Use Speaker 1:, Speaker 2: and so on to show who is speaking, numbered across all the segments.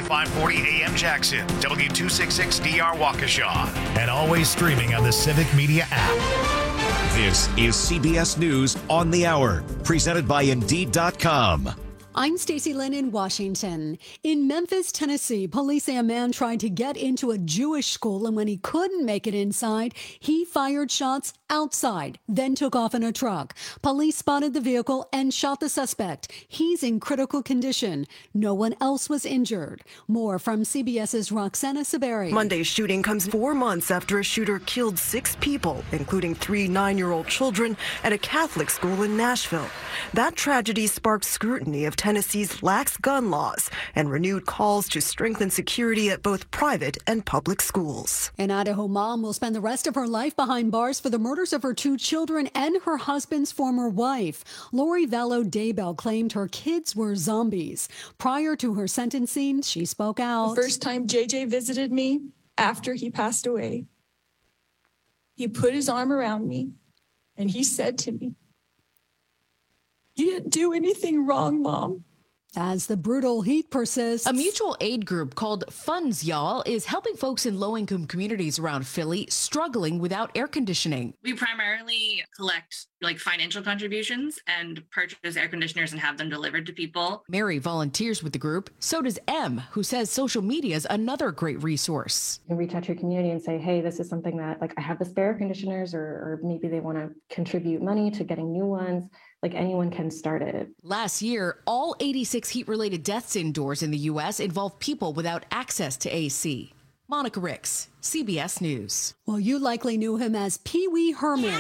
Speaker 1: 540 AM Jackson, W266DR Waukesha, and always streaming on the Civic Media app.
Speaker 2: This is CBS News on the Hour, presented by Indeed.com.
Speaker 3: I'm Stacey Lynn in Washington. In Memphis, Tennessee, police say a man tried to get into a Jewish school, and when he couldn't make it inside, he fired shots outside, then took off in a truck. Police spotted the vehicle and shot the suspect. He's in critical condition. No one else was injured. More from CBS's Roxana Saberi.
Speaker 4: Monday's shooting comes 4 months after a shooter killed 6 people, including 3 9-year-old children, at a Catholic school in Nashville. That tragedy sparked scrutiny of Tennessee's lax gun laws and renewed calls to strengthen security at both private and public schools.
Speaker 3: An Idaho mom will spend the rest of her life behind bars for the murders of her 2 children and her husband's former wife. Lori Vallow Daybell claimed her kids were zombies. Prior to her sentencing, she spoke out.
Speaker 5: The first time JJ visited me after he passed away, he put his arm around me and he said to me, "You didn't do anything wrong, Mom."
Speaker 3: As the brutal heat persists,
Speaker 6: a mutual aid group called Funds Y'all is helping folks in low-income communities around Philly struggling without air conditioning.
Speaker 7: We primarily collect financial contributions and purchase air conditioners and have them delivered to people.
Speaker 6: Mary volunteers with the group. So does M, who says social media is another great resource.
Speaker 8: You can reach out to your community and say, hey, this is something that I have the spare air conditioners, or maybe they want to contribute money to getting new ones. Anyone can start it.
Speaker 6: Last year, all 86 heat-related deaths indoors in the U.S. involved people without access to AC. Monica Ricks, CBS News.
Speaker 3: Well, you likely knew him as Pee Wee Herman.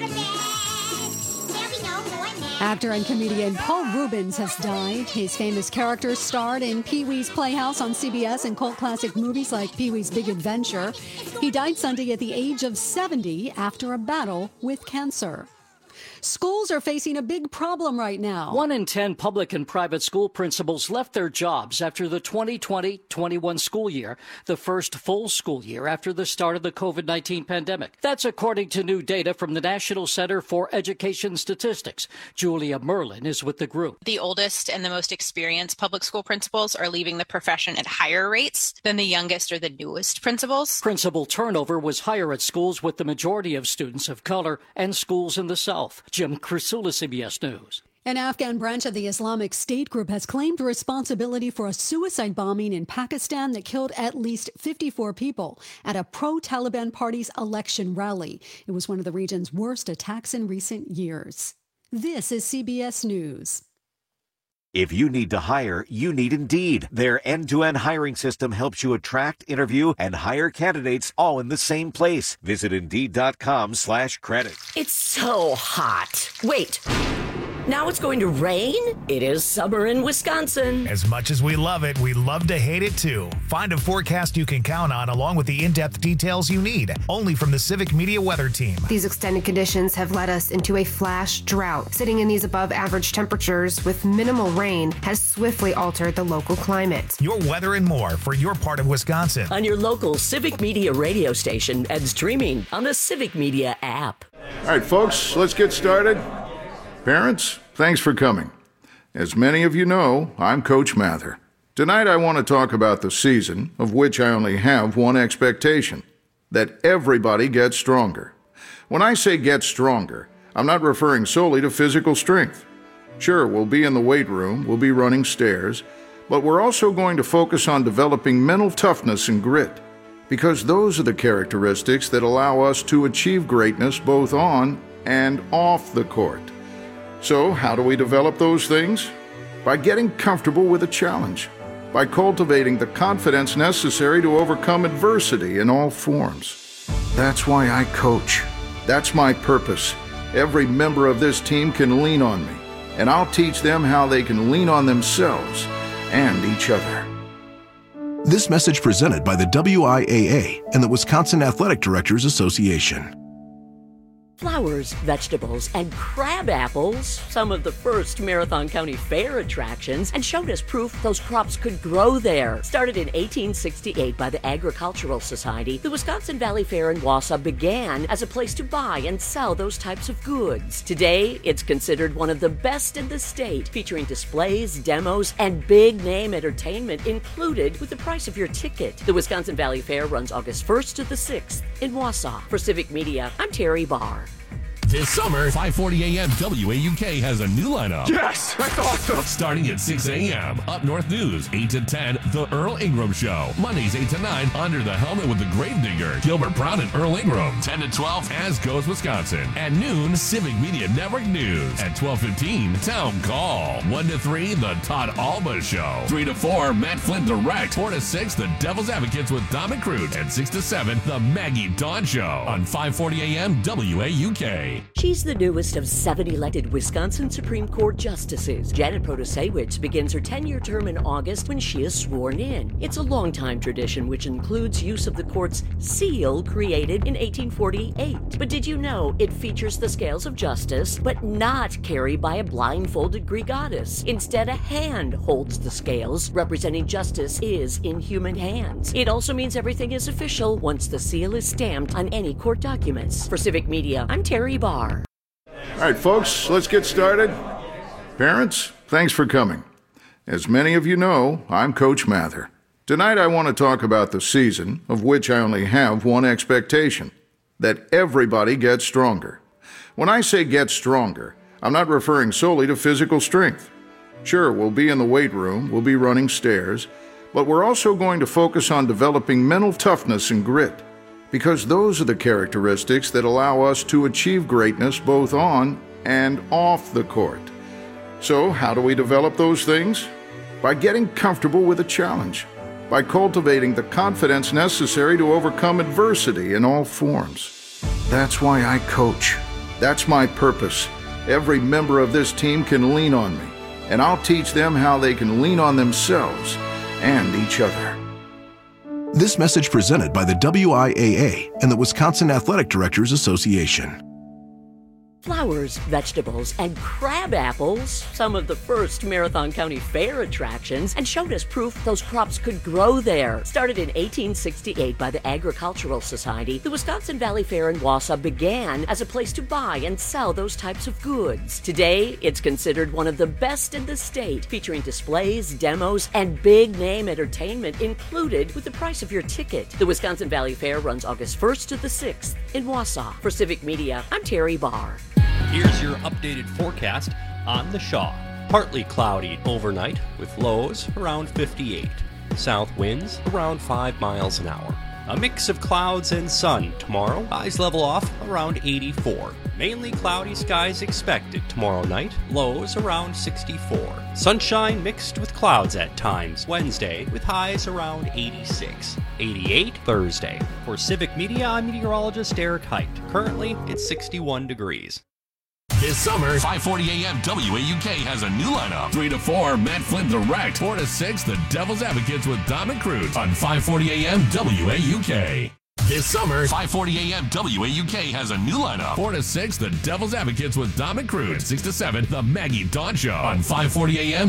Speaker 3: Actor and comedian Paul Reubens has died. His famous characters starred in Pee Wee's Playhouse on CBS and cult classic movies like Pee Wee's Big Adventure. He died Sunday at the age of 70 after a battle with cancer. Schools are facing a big problem right now.
Speaker 9: 1 in 10 public and private school principals left their jobs after the 2020-21 school year, the first full school year after the start of the COVID-19 pandemic. That's according to new data from the National Center for Education Statistics. Julia Merlin is with the group.
Speaker 10: The oldest and the most experienced public school principals are leaving the profession at higher rates than the youngest or the newest principals.
Speaker 9: Principal turnover was higher at schools with the majority of students of color and schools in the South. Jim Krasula, CBS News.
Speaker 3: An Afghan branch of the Islamic State group has claimed responsibility for a suicide bombing in Pakistan that killed at least 54 people at a pro-Taliban party's election rally. It was one of the region's worst attacks in recent years. This is CBS News.
Speaker 2: If you need to hire, you need Indeed. Their end-to-end hiring system helps you attract, interview, and hire candidates all in the same place. Visit Indeed.com/credit.
Speaker 11: It's so hot. Wait. Now it's going to rain? It is summer in Wisconsin.
Speaker 1: As much as we love it, we love to hate it too. Find a forecast you can count on along with the in-depth details you need. Only from the Civic Media Weather Team.
Speaker 12: These extended conditions have led us into a flash drought. Sitting in these above average temperatures with minimal rain has swiftly altered the local climate.
Speaker 1: Your weather and more for your part of Wisconsin.
Speaker 11: On your local Civic Media radio station and streaming on the Civic Media app.
Speaker 13: All right, folks, let's get started. Parents, thanks for coming. As many of you know, I'm Coach Mather. Tonight I want to talk about the season, of which I only have one expectation, that everybody gets stronger. When I say get stronger, I'm not referring solely to physical strength. Sure, we'll be in the weight room, we'll be running stairs, but we're also going to focus on developing mental toughness and grit, because those are the characteristics that allow us to achieve greatness both on and off the court. So, how do we develop those things? By getting comfortable with a challenge, by cultivating the confidence necessary to overcome adversity in all forms. That's why I coach. That's my purpose. Every member of this team can lean on me, and I'll teach them how they can lean on themselves and each other.
Speaker 14: This message presented by the WIAA and the Wisconsin Athletic Directors Association.
Speaker 11: Flowers, vegetables, and crab apples, some of the first Marathon County Fair attractions, and showed us proof those crops could grow there. Started in 1868 by the Agricultural Society, the Wisconsin Valley Fair in Wausau began as a place to buy and sell those types of goods. Today, it's considered one of the best in the state, featuring displays, demos, and big-name entertainment included with the price of your ticket. The Wisconsin Valley Fair runs August 1st to the 6th in Wausau. For Civic Media, I'm Terry Barr.
Speaker 15: This summer, 5:40 a.m. WAUK has a new lineup.
Speaker 16: Yes, that's awesome.
Speaker 15: Starting at 6 a.m. Up North News, 8 to 10, The Earl Ingram Show. Mondays, 8 to 9, Under the Helmet with the Gravedigger, Gilbert Brown and Earl Ingram. 10 to 12, As Goes Wisconsin. At noon, Civic Media Network News. At 12:15, Town Call. 1 to 3, The Todd Alba Show. 3 to 4, Matt Flynn Direct. 4 to 6, The Devil's Advocates with Dom and Crute. And 6 to 7, The Maggie Dawn Show. On 5:40 a.m. WAUK.
Speaker 11: She's the newest of 7 elected Wisconsin Supreme Court justices. Janet Protasewicz begins her 10-year term in August when she is sworn in. It's a long-time tradition which includes use of the court's seal created in 1848. But did you know it features the scales of justice, but not carried by a blindfolded Greek goddess? Instead, a hand holds the scales, representing justice is in human hands. It also means everything is official once the seal is stamped on any court documents. For Civic Media, I'm Terry Barr.
Speaker 13: All right, folks, let's get started. Parents, thanks for coming. As many of you know, I'm Coach Mather. Tonight I want to talk about the season, of which I only have one expectation: that everybody gets stronger. When I say get stronger, I'm not referring solely to physical strength. Sure, we'll be in the weight room, we'll be running stairs, but we're also going to focus on developing mental toughness and grit, because those are the characteristics that allow us to achieve greatness both on and off the court. So, how do we develop those things? By getting comfortable with a challenge, by cultivating the confidence necessary to overcome adversity in all forms. That's why I coach. That's my purpose. Every member of this team can lean on me, and I'll teach them how they can lean on themselves and each other.
Speaker 14: This message presented by the WIAA and the Wisconsin Athletic Directors Association.
Speaker 11: Flowers, vegetables, and crab apples, some of the first Marathon County Fair attractions, and showed us proof those crops could grow there. Started in 1868 by the Agricultural Society, the Wisconsin Valley Fair in Wausau began as a place to buy and sell those types of goods. Today, it's considered one of the best in the state, featuring displays, demos, and big-name entertainment included with the price of your ticket. The Wisconsin Valley Fair runs August 1st to the 6th in Wausau. For Civic Media, I'm Terry Barr.
Speaker 17: Here's your updated forecast on the Shaw. Partly cloudy overnight with lows around 58. South winds around 5 miles an hour. A mix of clouds and sun tomorrow. Highs level off around 84. Mainly cloudy skies expected tomorrow night. Lows around 64. Sunshine mixed with clouds at times Wednesday with highs around 86. 88 Thursday. For Civic Media, I'm meteorologist Eric Height. Currently, it's 61 degrees.
Speaker 15: This summer, 5:40 a.m. WAUK has a new lineup. 3 to 4, Matt Flynn Direct. 4 to 6, The Devil's Advocates with Dom and Crute. On 5:40 a.m. WAUK. This summer, 5:40 a.m. WAUK has a new lineup. 4 to 6, The Devil's Advocates with Dom and Crute. 6 to 7, The Maggie Dawn Show. On 5:40 a.m.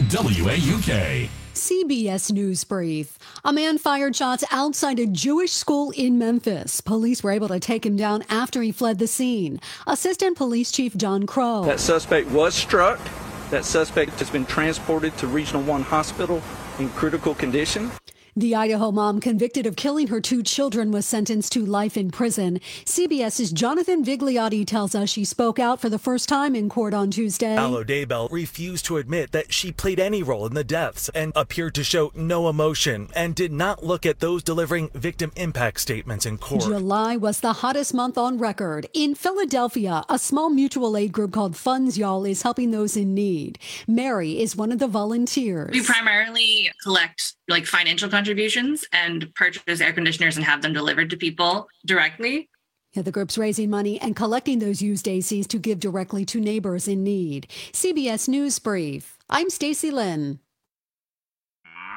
Speaker 15: WAUK.
Speaker 3: CBS News Brief. A man fired shots outside a Jewish school in Memphis. Police were able to take him down after he fled the scene. Assistant Police Chief John Crow.
Speaker 18: That suspect was struck. That suspect has been transported to Regional 1 Hospital in critical condition.
Speaker 3: The Idaho mom convicted of killing her 2 children was sentenced to life in prison. CBS's Jonathan Vigliotti tells us she spoke out for the first time in court on Tuesday.
Speaker 19: Aloe Daybell refused to admit that she played any role in the deaths and appeared to show no emotion and did not look at those delivering victim impact statements in court.
Speaker 3: July was the hottest month on record. In Philadelphia, a small mutual aid group called Funds Y'all is helping those in need. Mary is one of the volunteers.
Speaker 7: We primarily collect financial contributions and purchase air conditioners and have them delivered to people directly.
Speaker 3: Yeah, the group's raising money and collecting those used ACs to give directly to neighbors in need. CBS News Brief. I'm Stacey Lynn.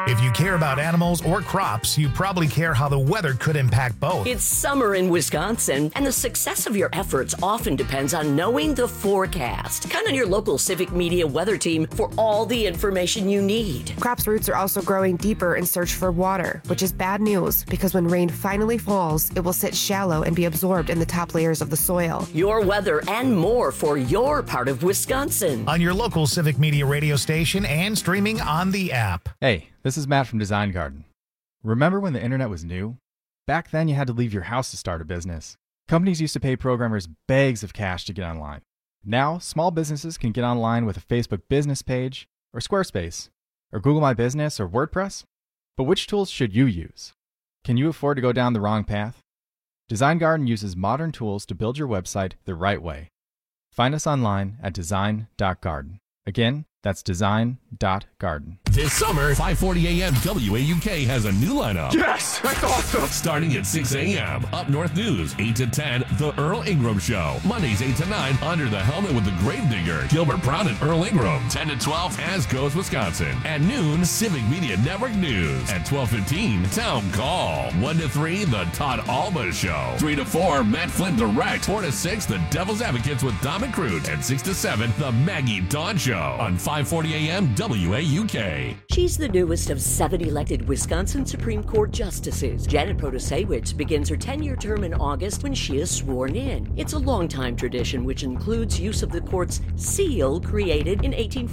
Speaker 1: If you care about animals or crops, you probably care how the weather could impact both.
Speaker 11: It's summer in Wisconsin, and the success of your efforts often depends on knowing the forecast. Count on your local Civic Media weather team for all the information you need.
Speaker 12: Crops' roots are also growing deeper in search for water, which is bad news because when rain finally falls, it will sit shallow and be absorbed in the top layers of the soil.
Speaker 11: Your weather and more for your part of Wisconsin.
Speaker 1: On your local Civic Media radio station and streaming on the app.
Speaker 16: Hey, this is Matt from Design Garden. Remember when the internet was new? Back then you had to leave your house to start a business. Companies used to pay programmers bags of cash to get online. Now, small businesses can get online with a Facebook business page, or Squarespace, or Google My Business, or WordPress. But which tools should you use? Can you afford to go down the wrong path? Design Garden uses modern tools to build your website the right way. Find us online at design.garden. Again, that's design.garden.
Speaker 15: This summer, 5:40 a.m. WAUK has a new lineup.
Speaker 20: Yes, that's awesome.
Speaker 15: Starting at 6 a.m. Up North News, 8 to 10, The Earl Ingram Show. Mondays, 8 to 9, Under the Helmet with the Gravedigger, Gilbert Brown and Earl Ingram. 10 to 12, As Goes Wisconsin. At noon, Civic Media Network News. At 12:15, Town Call. 1 to 3, The Todd Alba Show. 3 to 4, Matt Flynn Direct. 4 to 6, The Devil's Advocates with Dom and Crute. And 6 to 7, The Maggie Dawn Show. On 5:40 a.m. WAUK.
Speaker 11: She's the newest of 7 elected Wisconsin Supreme Court justices. Janet Protasewicz begins her 10-year term in August when she is sworn in. It's a long-time tradition which includes use of the court's seal created in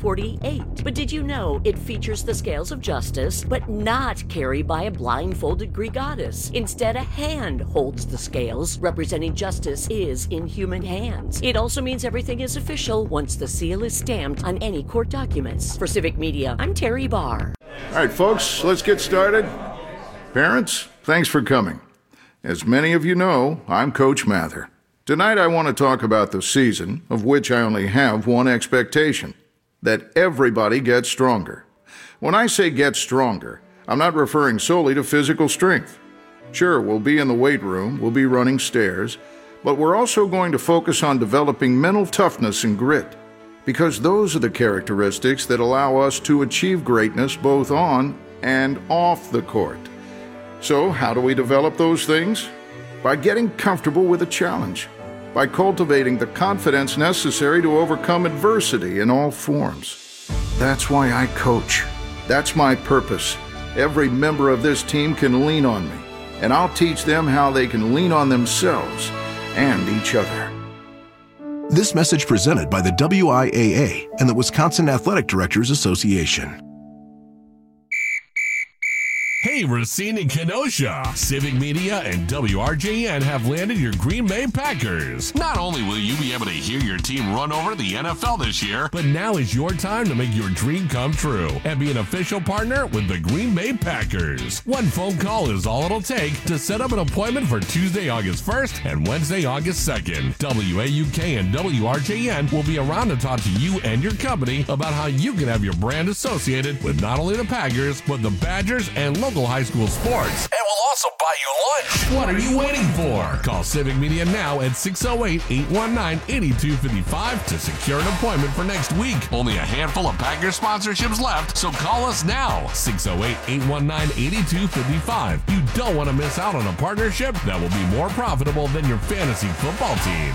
Speaker 11: 1848. But did you know it features the scales of justice, but not carried by a blindfolded Greek goddess? Instead, a hand holds the scales, representing justice is in human hands. It also means everything is official once the seal is stamped on any court documents. For Civic Media, I'm Terry Barr.
Speaker 13: All right, folks, let's get started. Parents, thanks for coming. As many of you know, I'm Coach Mather. Tonight I want to talk about the season, of which I only have one expectation: that everybody gets stronger. When I say get stronger, I'm not referring solely to physical strength. Sure, we'll be in the weight room, we'll be running stairs, but we're also going to focus on developing mental toughness and grit, because those are the characteristics that allow us to achieve greatness both on and off the court. So, how do we develop those things? By getting comfortable with a challenge, by cultivating the confidence necessary to overcome adversity in all forms. That's why I coach. That's my purpose. Every member of this team can lean on me, and I'll teach them how they can lean on themselves and each other.
Speaker 14: This message presented by the WIAA and the Wisconsin Athletic Directors Association.
Speaker 15: Hey, Racine and Kenosha! Civic Media and WRJN have landed your Green Bay Packers. Not only will you be able to hear your team run over the NFL this year, but now is your time to make your dream come true and be an official partner with the Green Bay Packers. One phone call is all it'll take to set up an appointment for Tuesday, August 1st and Wednesday, August 2nd. WAUK and WRJN will be around to talk to you and your company about how you can have your brand associated with not only the Packers, but the Badgers and local high school sports. And we'll also buy you lunch. What are you waiting for? Call Civic Media now at 608-819-8255 to secure an appointment for next week. Only a handful of Packers sponsorships left, so call us now. 608-819-8255. You don't want to miss out on a partnership that will be more profitable than your fantasy football team.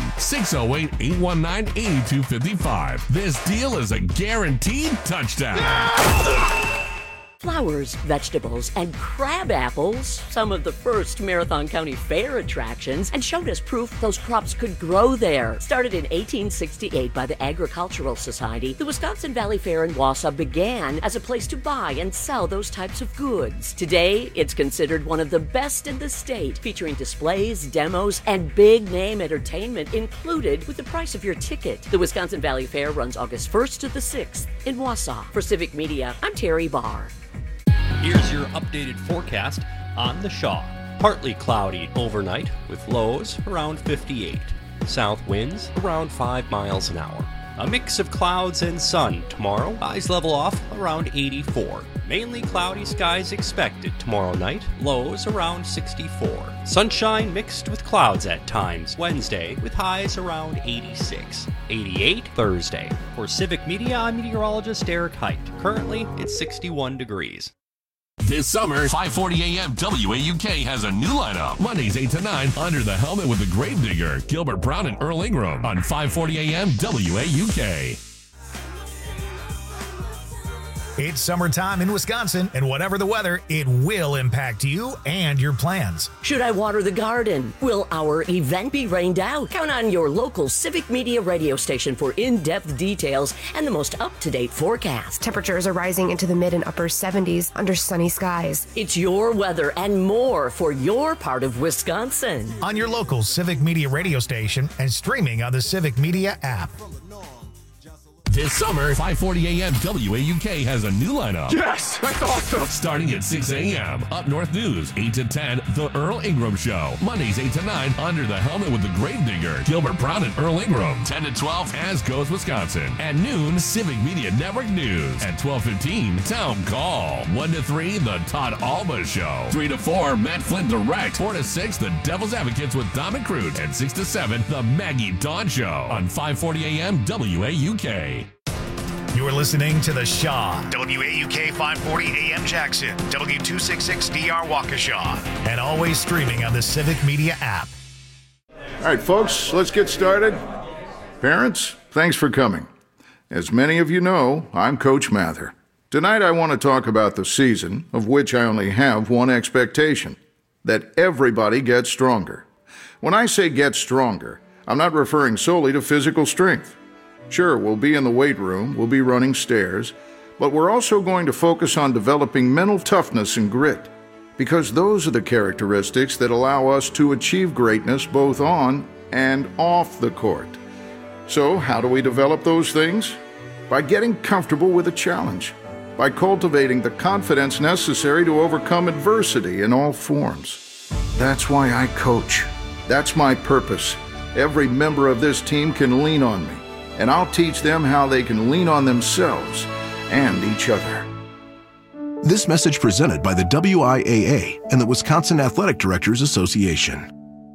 Speaker 15: 608-819-8255. This deal is a guaranteed touchdown.
Speaker 11: Flowers, vegetables, and crab apples, some of the first Marathon County Fair attractions, and showed us proof those crops could grow there. Started in 1868 by the Agricultural Society, the Wisconsin Valley Fair in Wausau began as a place to buy and sell those types of goods. Today, it's considered one of the best in the state, featuring displays, demos, and big-name entertainment included with the price of your ticket. The Wisconsin Valley Fair runs August 1st to the 6th in Wausau. For Civic Media, I'm Terry Barr.
Speaker 17: Here's your updated forecast on the Shaw. Partly cloudy overnight with lows around 58. South winds around 5 miles an hour. A mix of clouds and sun tomorrow. Highs level off around 84. Mainly cloudy skies expected tomorrow night. Lows around 64. Sunshine mixed with clouds at times Wednesday with highs around 86. 88 Thursday. For Civic Media, I'm meteorologist Eric Height. Currently, it's 61 degrees.
Speaker 15: This summer, 5:40 a.m. WAUK has a new lineup. Mondays 8 to 9, Under the Helmet with the Gravedigger, Gilbert Brown and Earl Ingram on 5:40 a.m. WAUK.
Speaker 1: It's summertime in Wisconsin, and whatever the weather, it will impact you and your plans.
Speaker 11: Should I water the garden? Will our event be rained out? Count on your local Civic Media radio station for in-depth details and the most up-to-date forecast.
Speaker 12: Temperatures are rising into the mid and upper 70s under sunny skies.
Speaker 11: It's your weather and more for your part of Wisconsin.
Speaker 1: On your local Civic Media radio station and streaming on the Civic Media app.
Speaker 15: This summer, 5:40 a.m. WAUK has a new lineup.
Speaker 20: Yes, that's awesome.
Speaker 15: Starting at 6 a.m. Up North News, 8 to 10, The Earl Ingram Show. Mondays 8 to 9, Under the Helmet with the Gravedigger, Gilbert Brown and Earl Ingram. 10 to 12, As Goes Wisconsin. At noon, Civic Media Network News. At 12:15, Town Call. 1 to 3, The Todd Alba Show. 3 to 4, Matt Flynn Direct. 4 to 6, The Devil's Advocates with Dom and Crute. And 6 to 7, The Maggie Dawn Show on 5:40 a.m. WAUK.
Speaker 1: You're listening to The Shaw, WAUK 540 AM Jackson, W266DR Waukesha, and always streaming on the Civic Media app.
Speaker 13: All right, folks, let's get started. Parents, thanks for coming. As many of you know, I'm Coach Mather. Tonight I want to talk about the season, of which I only have one expectation, that everybody gets stronger. When I say get stronger, I'm not referring solely to physical strength. Sure, we'll be in the weight room, we'll be running stairs, but we're also going to focus on developing mental toughness and grit, because those are the characteristics that allow us to achieve greatness both on and off the court. So, how do we develop those things? By getting comfortable with a challenge, by cultivating the confidence necessary to overcome adversity in all forms. That's why I coach. That's my purpose. Every member of this team can lean on me, and I'll teach them how they can lean on themselves and each other.
Speaker 14: This message presented by the WIAA and the Wisconsin Athletic Directors Association.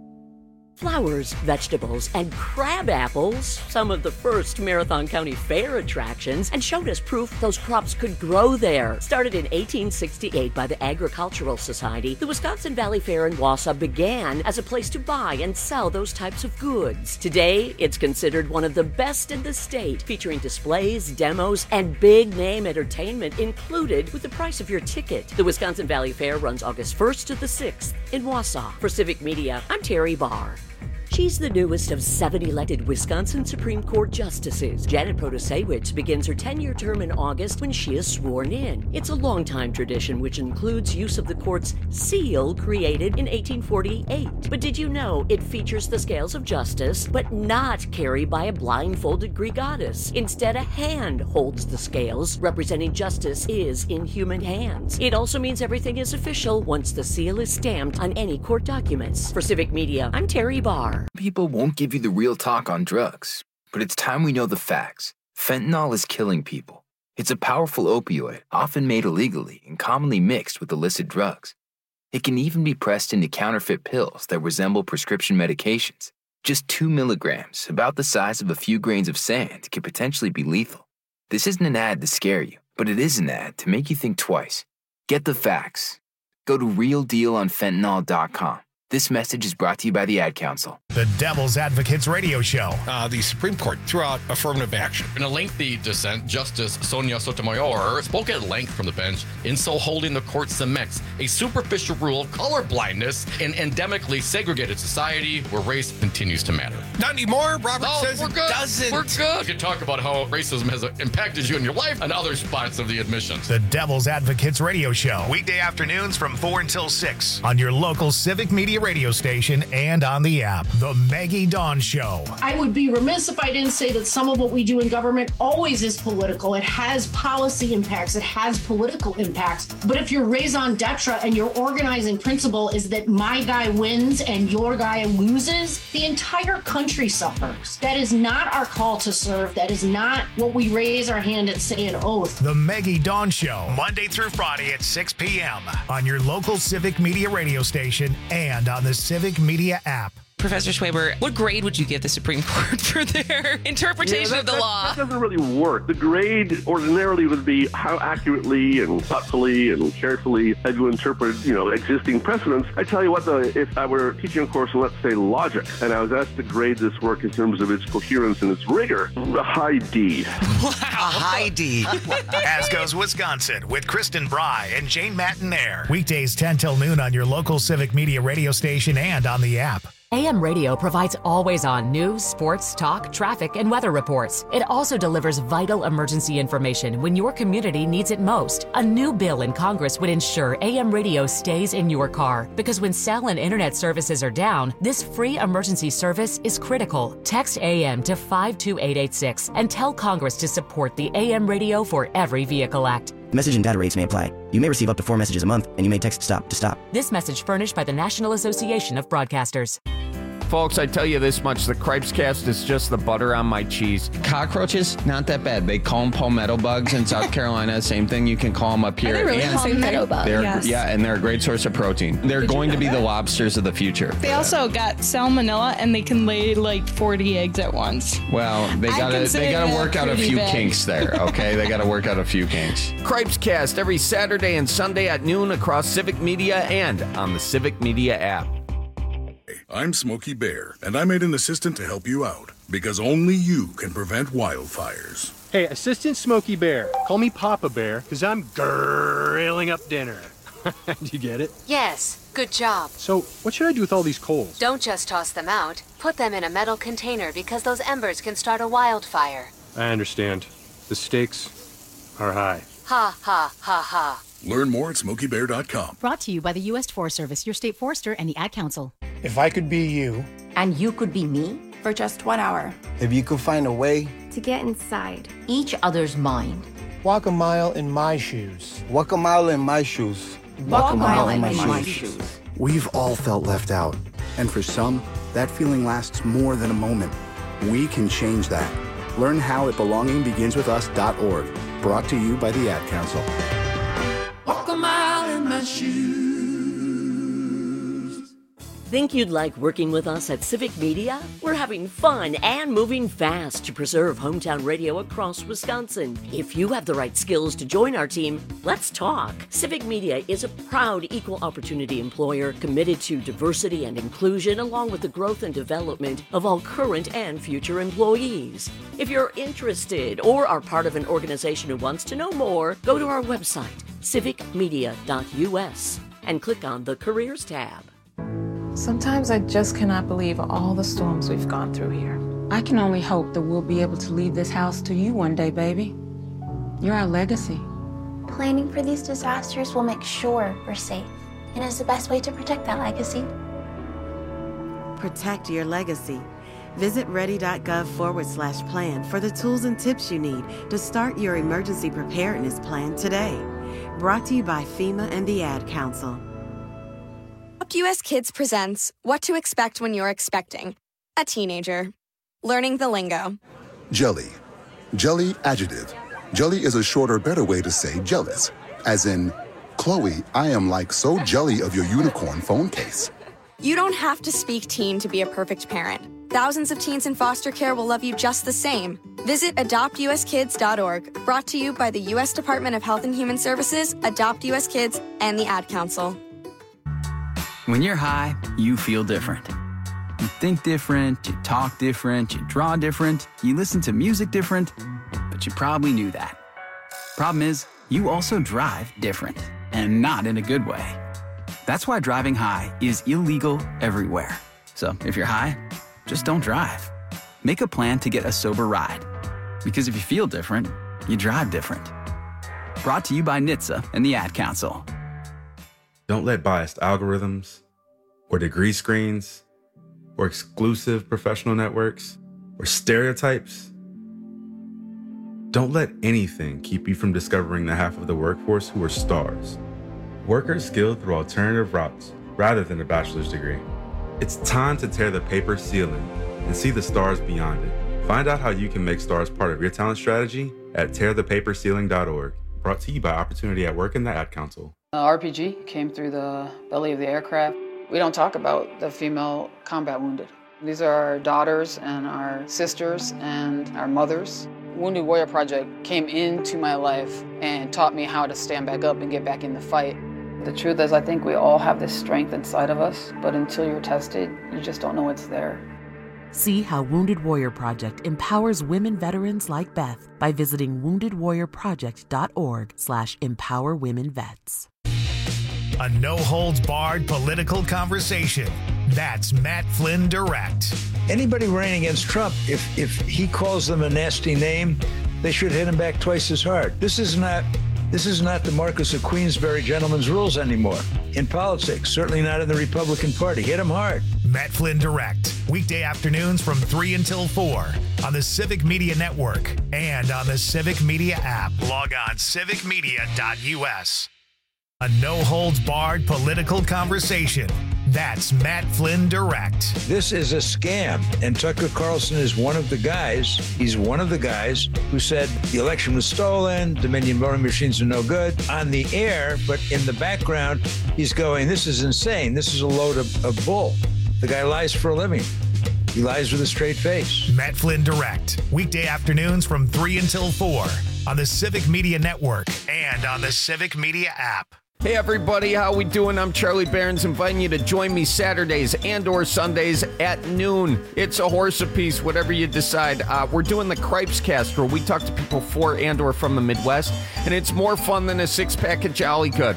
Speaker 11: Flowers, vegetables, and crab apples, some of the first Marathon County Fair attractions, and showed us proof those crops could grow there. Started in 1868 by the Agricultural Society, the Wisconsin Valley Fair in Wausau began as a place to buy and sell those types of goods. Today, it's considered one of the best in the state, featuring displays, demos, and big-name entertainment included with the price of your ticket. The Wisconsin Valley Fair runs August 1st to the 6th in Wausau. For Civic Media, I'm Terry Barr. She's the newest of 7 elected Wisconsin Supreme Court justices. Janet Protasiewicz begins her 10-year term in August when she is sworn in. It's a long-time tradition which includes use of the court's seal created in 1848. But did you know it features the scales of justice, but not carried by a blindfolded Greek goddess? Instead, a hand holds the scales, representing justice is in human hands. It also means everything is official once the seal is stamped on any court documents. For Civic Media, I'm Terry Barr.
Speaker 21: People won't give you the real talk on drugs, but it's time we know the facts. Fentanyl is killing people. It's a powerful opioid, often made illegally and commonly mixed with illicit drugs. It can even be pressed into counterfeit pills that resemble prescription medications. Just 2 milligrams, about the size of a few grains of sand, can potentially be lethal. This isn't an ad to scare you, but it is an ad to make you think twice. Get the facts. Go to realdealonfentanyl.com. This message is brought to you by the Ad Council.
Speaker 1: The Devil's Advocates Radio Show.
Speaker 22: The Supreme Court threw out affirmative action. In a lengthy dissent, Justice Sonia Sotomayor spoke at length from the bench, in so holding the court cements a superficial rule of colorblindness in endemically segregated society where race continues to matter.
Speaker 20: Not anymore, Robert says
Speaker 22: we're
Speaker 20: it
Speaker 22: good.
Speaker 20: doesn't.
Speaker 22: We're good. You can talk about how racism has impacted you in your life and other spots of the admissions.
Speaker 1: The Devil's Advocates Radio Show. Weekday afternoons from 4 until 6 on your local Civic Media radio station and on the app. The Maggie Dawn Show.
Speaker 23: I would be remiss if I didn't say that some of what we do in government always is political. It has policy impacts. It has political impacts. But if your raison d'etre and your organizing principle is that my guy wins and your guy loses, the entire country suffers. That is not our call to serve. That is not what we raise our hand and say an oath.
Speaker 1: The Maggie Dawn Show, Monday through Friday at 6 p.m. on your local Civic Media radio station and on the Civic Media app.
Speaker 4: Professor Schwaber, what grade would you give the Supreme Court for their interpretation of the law?
Speaker 5: That doesn't really work. The grade ordinarily would be how accurately and thoughtfully and carefully have you interpreted, existing precedents. I tell you what, though, if I were teaching a course in, let's say, logic, and I was asked to grade this work in terms of its coherence and its rigor, a high D.
Speaker 4: Wow.
Speaker 1: A high D. As goes Wisconsin with Kristen Bry and Jane Mattinaire. Weekdays 10 till noon on your local Civic Media radio station and on the app.
Speaker 8: AM radio provides always-on news, sports, talk, traffic, and weather reports. It also delivers vital emergency information when your community needs it most. A new bill in Congress would ensure AM radio stays in your car, because when cell and internet services are down, this free emergency service is critical. Text AM to 52886 and tell Congress to support the AM Radio for Every Vehicle Act.
Speaker 24: Message and data rates may apply. You may receive up to 4 messages a month, and you may text STOP to stop.
Speaker 8: This message furnished by the National Association of Broadcasters.
Speaker 25: Folks, I tell you this much, the Cripes Cast is just the butter on my cheese.
Speaker 26: Cockroaches, not that bad. They call them palmetto bugs in South Carolina. Same thing, you can call them up here.
Speaker 27: Are they really palmetto bugs?
Speaker 26: Yes. Yeah, and they're a great source of protein. They're going to be the lobsters of the future.
Speaker 27: They also got salmonella, and they can lay like 40 eggs at once.
Speaker 26: Well, they gotta work out a few kinks there, okay? They gotta work out a few kinks.
Speaker 25: Cripes Cast every Saturday and Sunday at noon across Civic Media and on the Civic Media app.
Speaker 28: I'm Smokey Bear, and I made an assistant to help you out, because only you can prevent wildfires.
Speaker 29: Hey, Assistant Smokey Bear, call me Papa Bear, because I'm grilling up dinner. Do you get it?
Speaker 30: Yes, good job.
Speaker 29: So, what should I do with all these coals?
Speaker 30: Don't just toss them out. Put them in a metal container, because those embers can start a wildfire.
Speaker 29: I understand. The stakes are high.
Speaker 30: Ha, ha, ha, ha.
Speaker 28: Learn more at SmokeyBear.com.
Speaker 31: Brought to you by the U.S. Forest Service, your state forester, and the Ad Council.
Speaker 32: If I could be you.
Speaker 31: And you could be me?
Speaker 33: For just 1 hour.
Speaker 32: If you could find a way.
Speaker 33: To get inside.
Speaker 31: Each other's mind.
Speaker 32: Walk a mile in my shoes. Walk a mile in my shoes.
Speaker 31: Walk a mile in my shoes.
Speaker 34: We've all felt left out. And for some, that feeling lasts more than a moment. We can change that. Learn how at belongingbeginswithus.org. Brought to you by the Ad Council.
Speaker 35: Walk a mile in my shoes.
Speaker 11: Think you'd like working with us at Civic Media? We're having fun and moving fast to preserve hometown radio across Wisconsin. If you have the right skills to join our team, let's talk. Civic Media is a proud equal opportunity employer committed to diversity and inclusion, along with the growth and development of all current and future employees. If you're interested or are part of an organization who wants to know more, go to our website, civicmedia.us, and click on the Careers tab.
Speaker 36: Sometimes I just cannot believe all the storms we've gone through here.
Speaker 37: I can only hope that we'll be able to leave this house to you one day, baby. You're our legacy.
Speaker 38: Planning for these disasters will make sure we're safe, and is the best way to protect that legacy.
Speaker 39: Protect your legacy. Visit ready.gov/plan for the tools and tips you need to start your emergency preparedness plan today. Brought to you by FEMA and the Ad Council.
Speaker 40: US Kids presents What to Expect When You're Expecting a Teenager. Learning the lingo.
Speaker 41: Jelly. Jelly adjective. Jelly is a shorter, better way to say jealous. As in, Chloe, I am like so jelly of your unicorn phone case.
Speaker 40: You don't have to speak teen to be a perfect parent. Thousands of teens in foster care will love you just the same. Visit adoptuskids.org. Brought to you by the U.S. Department of Health and Human Services, Adopt U.S. Kids, and the Ad Council.
Speaker 42: When you're high, you feel different. You think different, you talk different, you draw different, you listen to music different, but you probably knew that. Problem is, you also drive different, and not in a good way. That's why driving high is illegal everywhere. So if you're high, just don't drive. Make a plan to get a sober ride. Because if you feel different, you drive different. Brought to you by NHTSA and the Ad Council.
Speaker 43: Don't let biased algorithms, or degree screens, or exclusive professional networks, or stereotypes. Don't let anything keep you from discovering the half of the workforce who are stars. Workers skilled through alternative routes rather than a bachelor's degree. It's time to tear the paper ceiling and see the stars beyond it. Find out how you can make stars part of your talent strategy at tearthepaperceiling.org. Brought to you by Opportunity at Work and the Ad Council.
Speaker 44: RPG came through the belly of the aircraft.
Speaker 37: We don't talk about the female combat wounded. These are our daughters and our sisters and our mothers. Wounded Warrior Project came into my life and taught me how to stand back up and get back in the fight. The truth is, I think we all have this strength inside of us, but until you're tested, you just don't know it's there.
Speaker 1: See how Wounded Warrior Project empowers women veterans like Beth by visiting woundedwarriorproject.org/empowerwomenvets.
Speaker 2: A no-holds-barred political conversation. That's Matt Flynn Direct.
Speaker 3: Anybody running against Trump, if he calls them a nasty name, they should hit him back twice as hard. This is not the Marquess of Queensberry gentleman's rules anymore in politics, certainly not in the Republican Party. Hit him hard.
Speaker 2: Matt Flynn Direct, weekday afternoons from 3 until 4 on the Civic Media Network and on the Civic Media app. Log on civicmedia.us. A no-holds-barred political conversation. That's Matt Flynn Direct.
Speaker 3: This is a scam, and Tucker Carlson is one of the guys. He's one of the guys who said the election was stolen, Dominion voting machines are no good on the air, but in the background, he's going, this is insane. This is a load of bull. The guy lies for a living. He lies with a straight face.
Speaker 2: Matt Flynn Direct, weekday afternoons from 3 until 4 on the Civic Media Network and on the Civic Media app.
Speaker 25: Hey everybody, how we doing? I'm Charlie Barons, inviting you to join me Saturdays and or Sundays at noon. It's a horse apiece, whatever you decide. We're doing the Cripes Cast, where we talk to people for and or from the Midwest, and it's more fun than a six-pack of Jolly Good.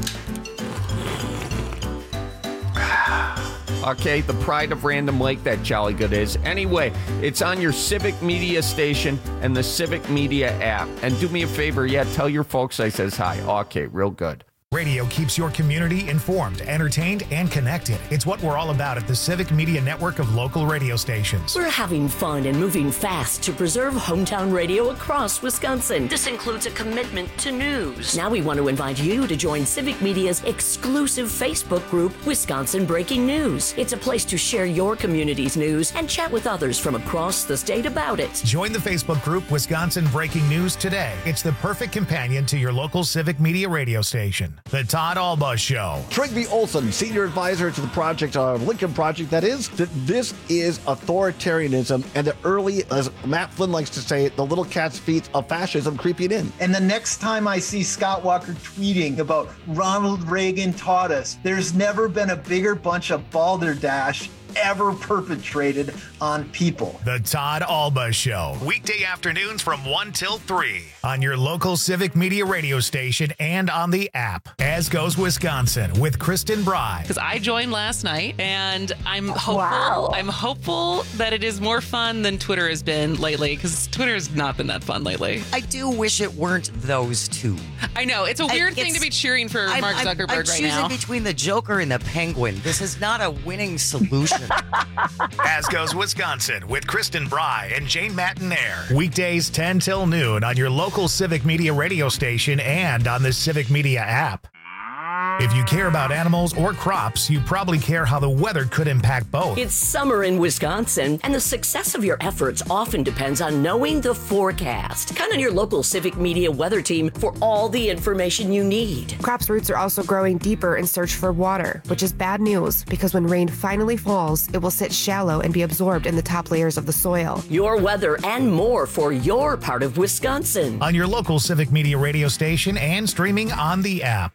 Speaker 25: Okay, the pride of Random Lake, that Jolly Good is. Anyway, it's on your Civic Media station and the Civic Media app. And do me a favor, tell your folks I says hi. Okay, real good.
Speaker 2: Radio keeps your community informed, entertained, and connected. It's what we're all about at the Civic Media Network of local radio stations.
Speaker 11: We're having fun and moving fast to preserve hometown radio across Wisconsin. This includes a commitment to news. Now we want to invite you to join Civic Media's exclusive Facebook group, Wisconsin Breaking News. It's a place to share your community's news and chat with others from across the state about it.
Speaker 2: Join the Facebook group Wisconsin Breaking News today. It's the perfect companion to your local Civic Media radio station. The Todd Alba Show.
Speaker 4: Trygve Olsen, senior advisor to the project, Lincoln Project, that this is authoritarianism and the early, as Matt Flynn likes to say, the little cat's feet of fascism creeping in.
Speaker 5: And the next time I see Scott Walker tweeting about Ronald Reagan taught us, there's never been a bigger bunch of balderdash ever perpetrated on people.
Speaker 2: The Todd Alba Show, weekday afternoons from 1 till 3 on your local Civic Media radio station and on the app. As Goes Wisconsin with Kristen Bry.
Speaker 6: Because I joined last night and I'm hopeful.
Speaker 38: Wow.
Speaker 6: I'm hopeful that it is more fun than Twitter has been lately, because Twitter has not been that fun lately.
Speaker 7: I do wish it weren't those two.
Speaker 6: I know. It's a weird thing to be cheering for Mark Zuckerberg
Speaker 7: I'm
Speaker 6: right
Speaker 7: choosing
Speaker 6: now.
Speaker 7: between the Joker and the Penguin. This is not a winning solution.
Speaker 2: As Goes Wisconsin with Kristen Bry and Jane Matinaire. Weekdays 10 till noon on your local Civic Media radio station and on the Civic Media app. If you care about animals or crops, you probably care how the weather could impact both.
Speaker 11: It's summer in Wisconsin, and the success of your efforts often depends on knowing the forecast. Count on your local Civic Media weather team for all the information you need.
Speaker 8: Crops' roots are also growing deeper in search for water, which is bad news because when rain finally falls, it will sit shallow and be absorbed in the top layers of the soil.
Speaker 11: Your weather and more for your part of Wisconsin.
Speaker 2: On your local Civic Media radio station and streaming on the app.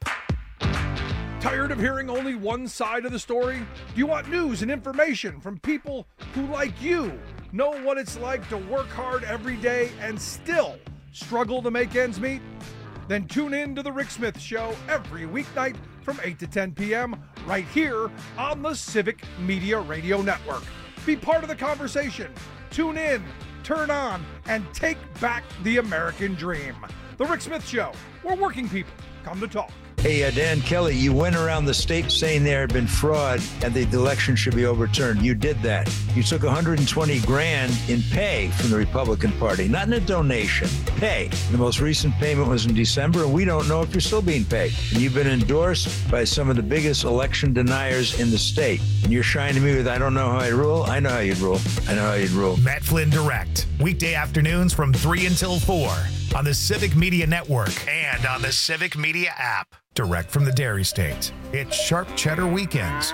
Speaker 9: Tired of hearing only one side of the story? Do you want news and information from people who, like you, know what it's like to work hard every day and still struggle to make ends meet? Then tune in to The Rick Smith Show every weeknight from 8 to 10 p.m. right here on the Civic Media Radio Network. Be part of the conversation. Tune in, turn on, and take back the American dream. The Rick Smith Show, where working people come to talk.
Speaker 3: Hey, Dan Kelly, you went around the state saying there had been fraud and the election should be overturned. You did that. You took $120,000 in pay from the Republican Party, not in a donation, pay. The most recent payment was in December, and we don't know if you're still being paid. And you've been endorsed by some of the biggest election deniers in the state. And you're shining me with, I don't know how I rule. I know how you'd rule. I know how you'd rule.
Speaker 2: Matt Flynn Direct, weekday afternoons from 3 until 4 on the Civic Media Network and on the Civic Media app. Direct from the Dairy State. It's Sharp Cheddar Weekends.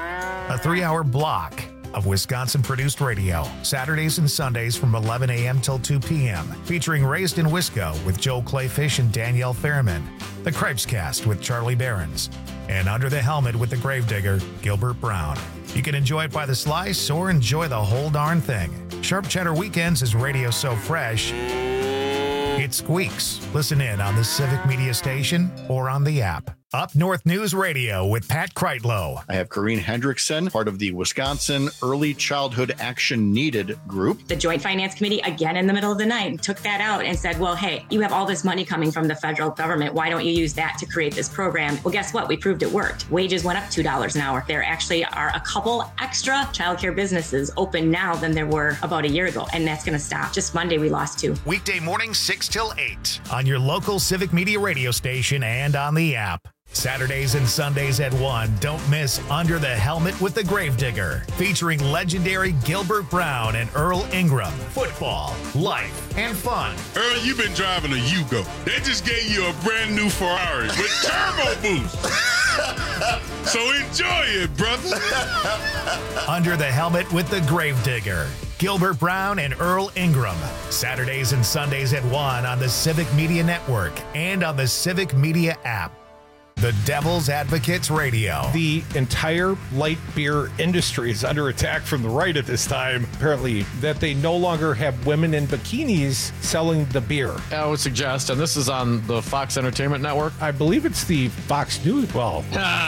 Speaker 2: a 3-hour block of Wisconsin-produced radio, Saturdays and Sundays from 11 a.m. till 2 p.m., featuring Raised in Wisco with Joel Clayfish and Danielle Fairman, The Cripescast with Charlie Behrens, and Under the Helmet with the Gravedigger, Gilbert Brown. You can enjoy it by the slice or enjoy the whole darn thing. Sharp Cheddar Weekends is radio so fresh, it squeaks. Listen in on the Civic Media Station or on the app. Up North News Radio with Pat Kreitlow.
Speaker 10: I have Corrine Hendrickson, part of the Wisconsin Early Childhood Action Needed group.
Speaker 12: The Joint Finance Committee, again in the middle of the night, took that out and said, well, hey, you have all this money coming from the federal government. Why don't you use that to create this program? Well, guess what? We proved it worked. Wages went up $2 an hour. There actually are a couple extra childcare businesses open now than there were about a year ago, and that's going to stop. Just Monday, we lost 2.
Speaker 2: Weekday mornings 6 till 8 on your local Civic Media radio station and on the app. Saturdays and Sundays at 1, don't miss Under the Helmet with the Gravedigger, featuring legendary Gilbert Brown and Earl Ingram. Football, life, and fun.
Speaker 13: Earl, you've been driving a Yugo. They just gave you a brand new Ferrari with turbo boost. So enjoy it, brother.
Speaker 2: Under the Helmet with the Gravedigger, Gilbert Brown and Earl Ingram. Saturdays and Sundays at 1 on the Civic Media Network and on the Civic Media app. The Devil's Advocates Radio.
Speaker 14: The entire light beer industry is under attack from the right at this time, apparently, that they no longer have women in bikinis selling the beer.
Speaker 15: I would suggest, and this is on the Fox Entertainment Network.
Speaker 14: I believe it's the Fox News. Well,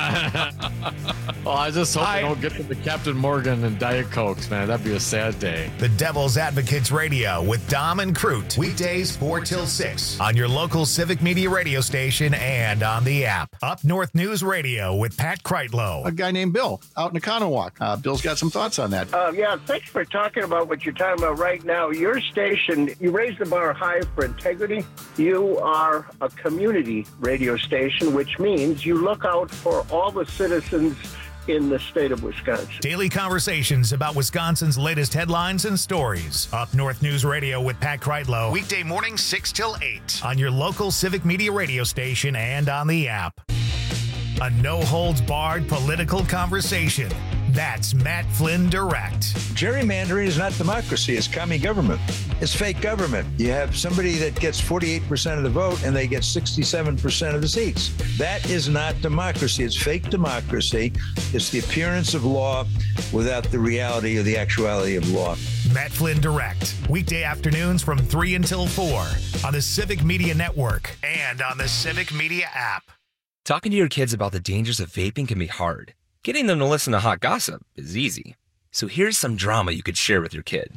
Speaker 15: I just hope they don't get to the Captain Morgan and Diet Cokes, man. That'd be a sad day.
Speaker 2: The Devil's Advocates Radio with Dom and Crute. Weekdays 4 till 6 on your local Civic Media radio station and on the app. Up North News Radio with Pat Kreitlow.
Speaker 10: A guy named Bill out in Economowoc. Bill's got some thoughts on that.
Speaker 16: Yeah, thanks for talking about what you're talking about right now. Your station, you raise the bar high for integrity. You are a community radio station, which means you look out for all the citizens in the state of Wisconsin.
Speaker 2: Daily conversations about Wisconsin's latest headlines and stories. Up North News Radio with Pat Kreitlow. Weekday mornings 6 till 8 on your local Civic Media radio station and on the app. A no-holds-barred political conversation. That's Matt Flynn Direct.
Speaker 3: Gerrymandering is not democracy. It's commie government. It's fake government. You have somebody that gets 48% of the vote and they get 67% of the seats. That is not democracy. It's fake democracy. It's the appearance of law without the reality or the actuality of law.
Speaker 2: Matt Flynn Direct. Weekday afternoons from 3 until 4 on the Civic Media Network and on the Civic Media app.
Speaker 17: Talking to your kids about the dangers of vaping can be hard. Getting them to listen to hot gossip is easy. So here's some drama you could share with your kid.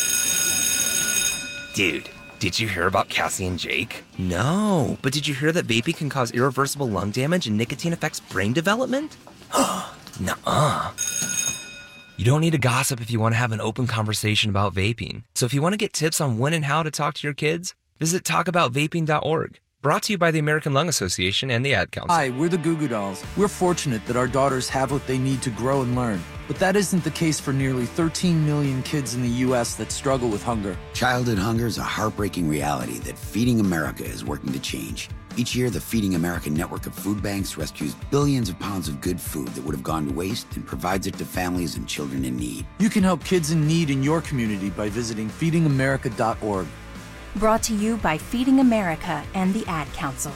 Speaker 17: Dude, did you hear about Cassie and Jake? No, but did you hear that vaping can cause irreversible lung damage and nicotine affects brain development? Nuh-uh. You don't need to gossip if you want to have an open conversation about vaping. So if you want to get tips on when and how to talk to your kids, visit talkaboutvaping.org. Brought to you by the American Lung Association and the Ad Council.
Speaker 18: Hi, we're the Goo Goo Dolls. We're fortunate that our daughters have what they need to grow and learn. But that isn't the case for nearly 13 million kids in the U.S. that struggle with hunger.
Speaker 19: Childhood hunger is a heartbreaking reality that Feeding America is working to change. Each year, the Feeding America network of food banks rescues billions of pounds of good food that would have gone to waste and provides it to families and children in need.
Speaker 18: You can help kids in need in your community by visiting feedingamerica.org.
Speaker 20: Brought to you by Feeding America and the Ad Council.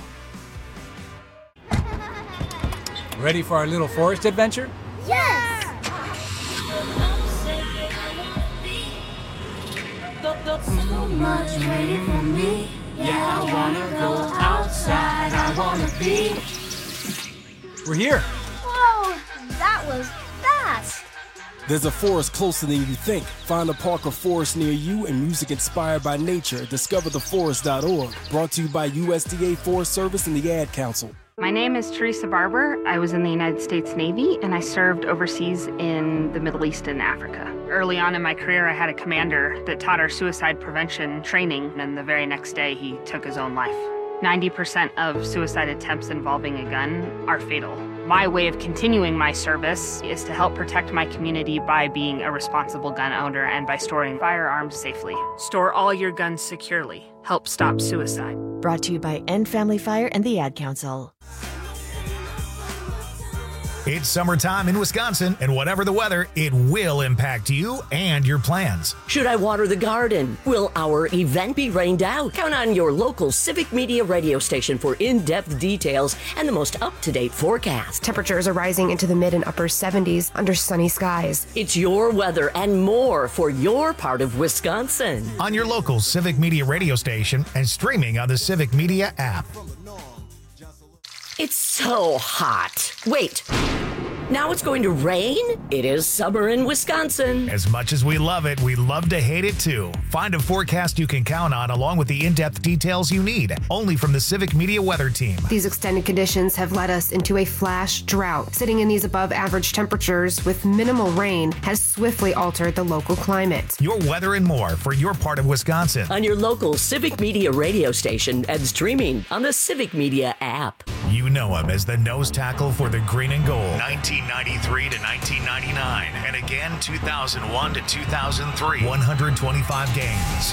Speaker 21: Ready for our little forest adventure?
Speaker 38: Yes!
Speaker 35: So much waiting for me. Yeah, I wanna go outside. I wanna be.
Speaker 21: We're here.
Speaker 38: Whoa, that was fast.
Speaker 22: There's a forest closer than you think. Find a park or forest near you and music inspired by nature. DiscoverTheForest.org. Brought to you by USDA Forest Service and the Ad Council.
Speaker 23: My name is Teresa Barber. I was in the United States Navy and I served overseas in the Middle East and Africa. Early on in my career, I had a commander that taught our suicide prevention training, and the very next day he took his own life. 90% of suicide attempts involving a gun are fatal. My way of continuing my service is to help protect my community by being a responsible gun owner and by storing firearms safely. Store all your guns securely. Help stop suicide.
Speaker 24: Brought to you by End Family Fire and the Ad Council.
Speaker 2: It's summertime in Wisconsin, and whatever the weather, it will impact you and your plans.
Speaker 11: Should I water the garden? Will our event be rained out? Count on your local Civic Media radio station for in-depth details and the most up-to-date forecast.
Speaker 8: Temperatures are rising into the mid and upper 70s under sunny skies.
Speaker 11: It's your weather and more for your part of Wisconsin.
Speaker 2: On your local Civic Media radio station and streaming on the Civic Media app.
Speaker 11: It's so hot. Wait. Now it's going to rain? It is summer in Wisconsin.
Speaker 2: As much as we love it, we love to hate it too. Find a forecast you can count on along with the in-depth details you need, only from the Civic Media weather team.
Speaker 8: These extended conditions have led us into a flash drought. Sitting in these above average temperatures with minimal rain has swiftly altered the local climate.
Speaker 2: Your weather and more for your part of Wisconsin.
Speaker 11: On your local Civic Media radio station and streaming on the Civic Media app.
Speaker 2: You know him as the nose tackle for the green and gold. 1993 to 1999, and again 2001 to 2003. 125 games,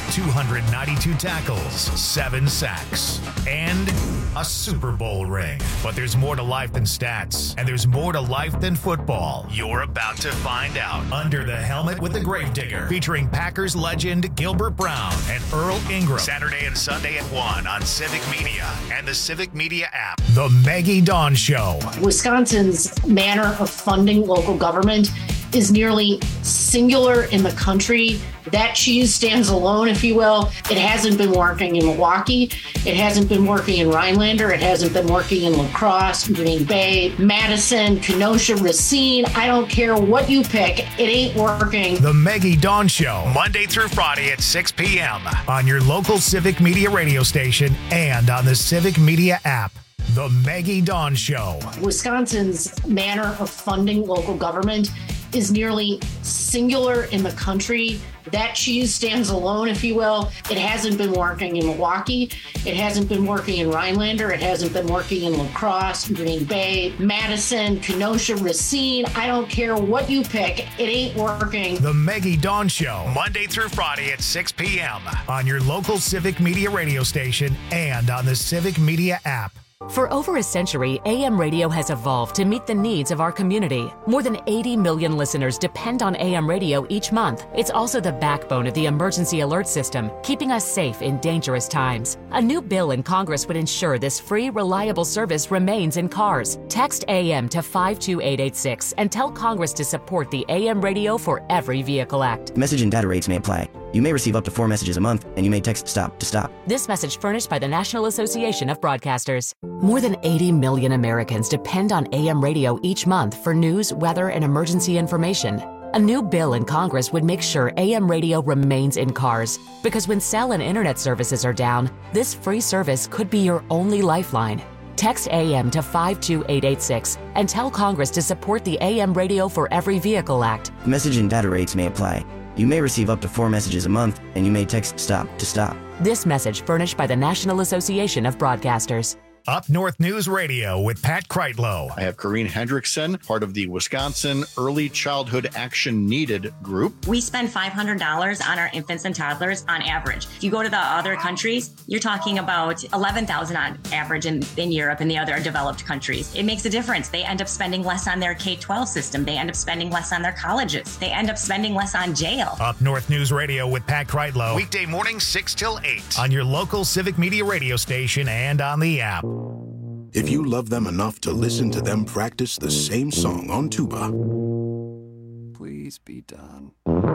Speaker 2: 292 tackles, 7 sacks, and a Super Bowl ring. But there's more to life than stats, and there's more to life than football. You're about to find out. Under the Helmet with the Gravedigger, featuring Packers legend Gilbert Brown and Earl Ingram. Saturday and Sunday at 1 on Civic Media and the Civic Media app. The Maggie Dawn Show.
Speaker 1: Wisconsin's manner of funding local government is nearly singular in the country. That cheese stands alone, if you will. It hasn't been working in Milwaukee. It hasn't been working in Rhinelander. It hasn't been working in La Crosse, Green Bay, Madison, Kenosha, Racine. I don't care what you pick. It ain't working.
Speaker 2: The Maggie Dawn Show, Monday through Friday at 6 p.m. on your local Civic Media radio station and on the Civic Media app. The Maggie Dawn Show.
Speaker 1: Wisconsin's manner of funding local government is nearly singular in the country. That cheese stands alone, if you will. It hasn't been working in Milwaukee. It hasn't been working in Rhinelander. It hasn't been working in La Crosse, Green Bay, Madison, Kenosha, Racine. I don't care what you pick. It ain't working.
Speaker 2: The Maggie Dawn Show, Monday through Friday at 6 p.m. on your local Civic Media radio station and on the Civic Media app.
Speaker 4: For over a century, AM radio has evolved to meet the needs of our community. More than 80 million listeners depend on AM radio each month. It's also the backbone of the emergency alert system, keeping us safe in dangerous times. A new bill in Congress would ensure this free, reliable service remains in cars. Text AM to 52886 and tell Congress to support the AM Radio for Every Vehicle Act.
Speaker 5: Message and data rates may apply. You may receive up to 4 messages a month, and you may text STOP to stop.
Speaker 4: This message furnished by the National Association of Broadcasters. More than 80 million Americans depend on AM radio each month for news, weather, and emergency information. A new bill in Congress would make sure AM radio remains in cars, because when cell and internet services are down, this free service could be your only lifeline. Text AM to 52886 and tell Congress to support the AM Radio for Every Vehicle Act.
Speaker 5: Message and data rates may apply. You may receive up to 4 messages a month, and you may text STOP to stop.
Speaker 4: This message furnished by the National Association of Broadcasters.
Speaker 2: Up North News Radio with Pat Kreitlow.
Speaker 10: I have Corrine Hendrickson, part of the Wisconsin Early Childhood Action Needed group.
Speaker 12: We spend $500 on our infants and toddlers on average. If you go to the other countries, you're talking about $11,000 on average in Europe and the other developed countries. It makes a difference. They end up spending less on their K-12 system. They end up spending less on their colleges. They end up spending less on jail.
Speaker 2: Up North News Radio with Pat Kreitlow. Weekday morning 6 till 8 on your local Civic Media radio station and on the app.
Speaker 6: If you love them enough to listen to them practice the same song on tuba,
Speaker 7: please be done.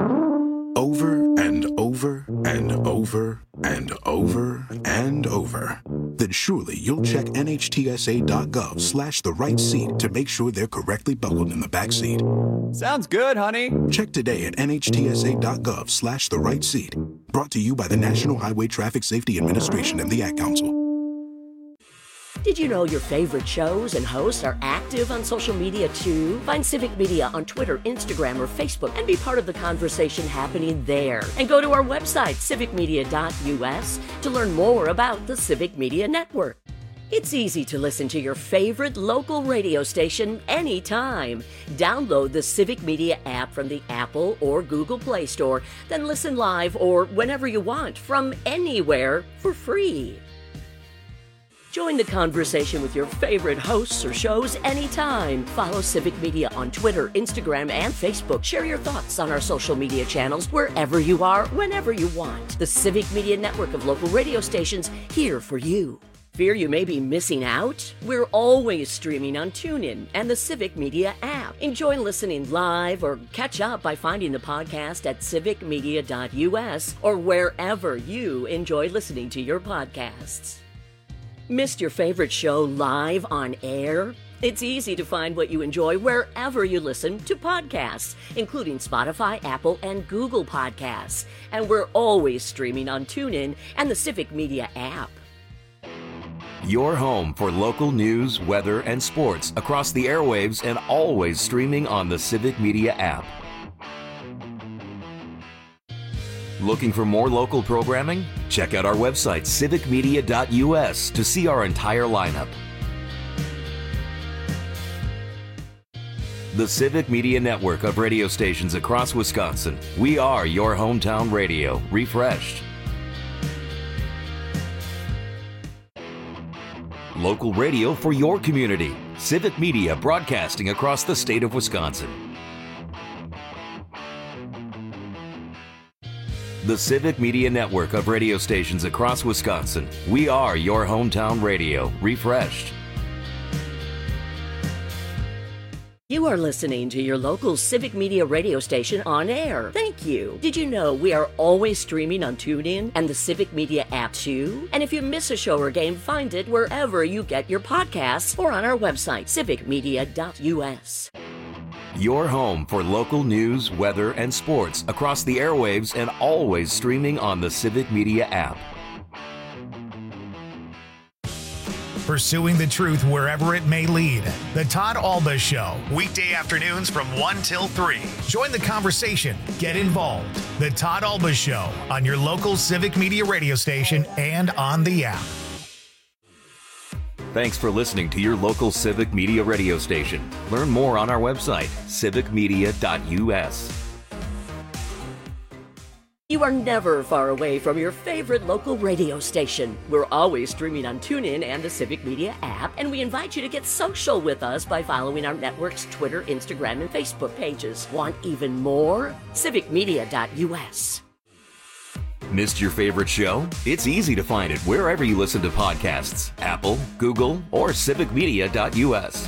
Speaker 6: Over and over and over and over and over, then surely you'll check NHTSA.gov/the right seat to make sure they're correctly buckled in the back seat.
Speaker 7: Sounds good, honey.
Speaker 6: Check today at NHTSA.gov/the right seat. Brought to you by the National Highway Traffic Safety Administration and the Ad Council.
Speaker 11: Did you know your favorite shows and hosts are active on social media too? Find Civic Media on Twitter, Instagram, or Facebook and be part of the conversation happening there. And go to our website, civicmedia.us, to learn more about the Civic Media Network. It's easy to listen to your favorite local radio station anytime. Download the Civic Media app from the Apple or Google Play Store, then listen live or whenever you want from anywhere for free. Join the conversation with your favorite hosts or shows anytime. Follow Civic Media on Twitter, Instagram, and Facebook. Share your thoughts on our social media channels wherever you are, whenever you want. The Civic Media network of local radio stations here for you. Fear you may be missing out? We're always streaming on TuneIn and the Civic Media app. Enjoy listening live or catch up by finding the podcast at civicmedia.us or wherever you enjoy listening to your podcasts. Missed your favorite show live on air? It's easy to find what you enjoy wherever you listen to podcasts, including Spotify, Apple, and Google Podcasts. And we're always streaming on TuneIn and the Civic Media app.
Speaker 9: Your home for local news, weather, and sports across the airwaves and always streaming on the Civic Media app. Looking for more local programming? Check out our website, civicmedia.us, to see our entire lineup. The Civic Media network of radio stations across Wisconsin. We are your hometown radio, refreshed. Local radio for your community. Civic Media broadcasting across the state of Wisconsin. The Civic Media network of radio stations across Wisconsin. We are your hometown radio, refreshed.
Speaker 11: You are listening to your local Civic Media radio station on air. Thank you. Did you know we are always streaming on TuneIn and the Civic Media app too? And if you miss a show or game, find it wherever you get your podcasts or on our website, civicmedia.us.
Speaker 9: Your home for local news, weather, and sports across the airwaves and always streaming on the Civic Media app.
Speaker 2: Pursuing the truth wherever it may lead. The Todd Alba Show, weekday afternoons from 1 till 3. Join the conversation. Get involved. The Todd Alba Show on your local Civic Media radio station and on the app.
Speaker 9: Thanks for listening to your local Civic Media radio station. Learn more on our website, civicmedia.us.
Speaker 11: You are never far away from your favorite local radio station. We're always streaming on TuneIn and the Civic Media app, and we invite you to get social with us by following our network's Twitter, Instagram, and Facebook pages. Want even more? civicmedia.us.
Speaker 9: Missed your favorite show? It's easy to find it wherever you listen to podcasts, Apple, Google, or civicmedia.us.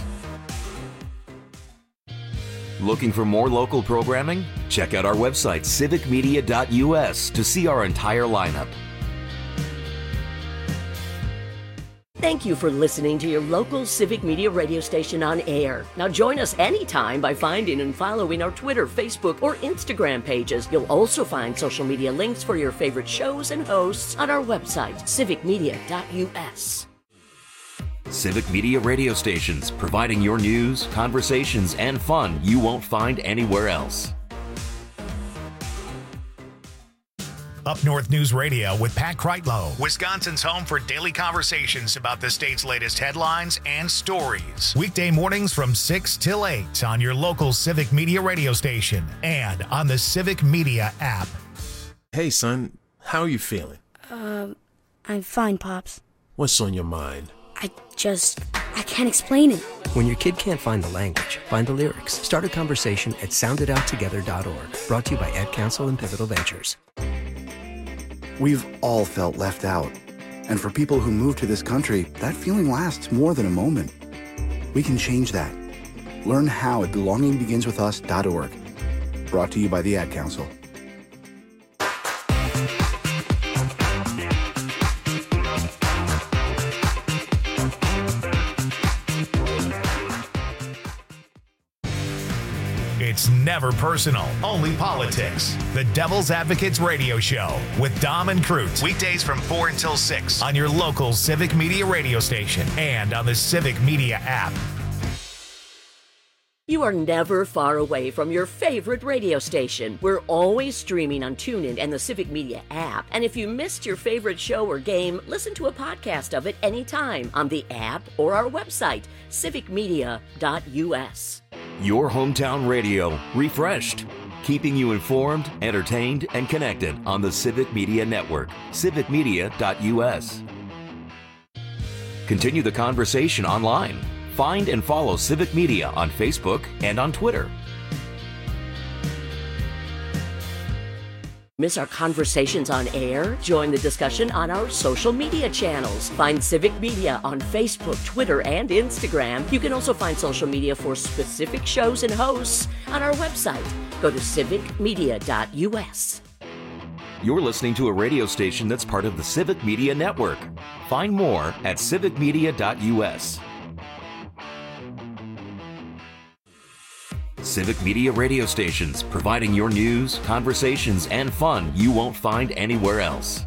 Speaker 9: Looking for more local programming? Check out our website, civicmedia.us, to see our entire lineup.
Speaker 11: Thank you for listening to your local Civic Media radio station on air. Now join us anytime by finding and following our Twitter, Facebook, or Instagram pages. You'll also find social media links for your favorite shows and hosts on our website, civicmedia.us.
Speaker 9: Civic Media radio stations, providing your news, conversations, and fun you won't find anywhere else.
Speaker 2: Up North News Radio with Pat Kreitlow, Wisconsin's home for daily conversations about the state's latest headlines and stories. Weekday mornings from 6 till 8 on your local Civic Media radio station and on the Civic Media app.
Speaker 13: Hey, son, how are you feeling?
Speaker 14: I'm fine, Pops.
Speaker 13: What's on your mind?
Speaker 14: I can't explain it.
Speaker 15: When your kid can't find the language, find the lyrics. Start a conversation at soundedouttogether.org. Brought to you by Ad Council and Pivotal Ventures.
Speaker 16: We've all felt left out. And for people who move to this country, that feeling lasts more than a moment. We can change that. Learn how at belongingbeginswithus.org. Brought to you by the Ad Council.
Speaker 2: It's never personal, only politics. The Devil's Advocates Radio Show with Dom and Crute. Weekdays from 4 until 6 on your local Civic Media radio station and on the Civic Media app.
Speaker 11: You are never far away from your favorite radio station. We're always streaming on TuneIn and the Civic Media app. And if you missed your favorite show or game, listen to a podcast of it anytime on the app or our website, civicmedia.us.
Speaker 9: Your hometown radio, refreshed. Keeping you informed, entertained, and connected on the Civic Media network, civicmedia.us. Continue the conversation online. Find and follow Civic Media on Facebook and on Twitter.
Speaker 11: Miss our conversations on air? Join the discussion on our social media channels. Find Civic Media on Facebook, Twitter, and Instagram. You can also find social media for specific shows and hosts on our website. Go to civicmedia.us.
Speaker 9: You're listening to a radio station that's part of the Civic Media Network. Find more at civicmedia.us. Civic Media radio stations, providing your news, conversations, and fun you won't find anywhere else.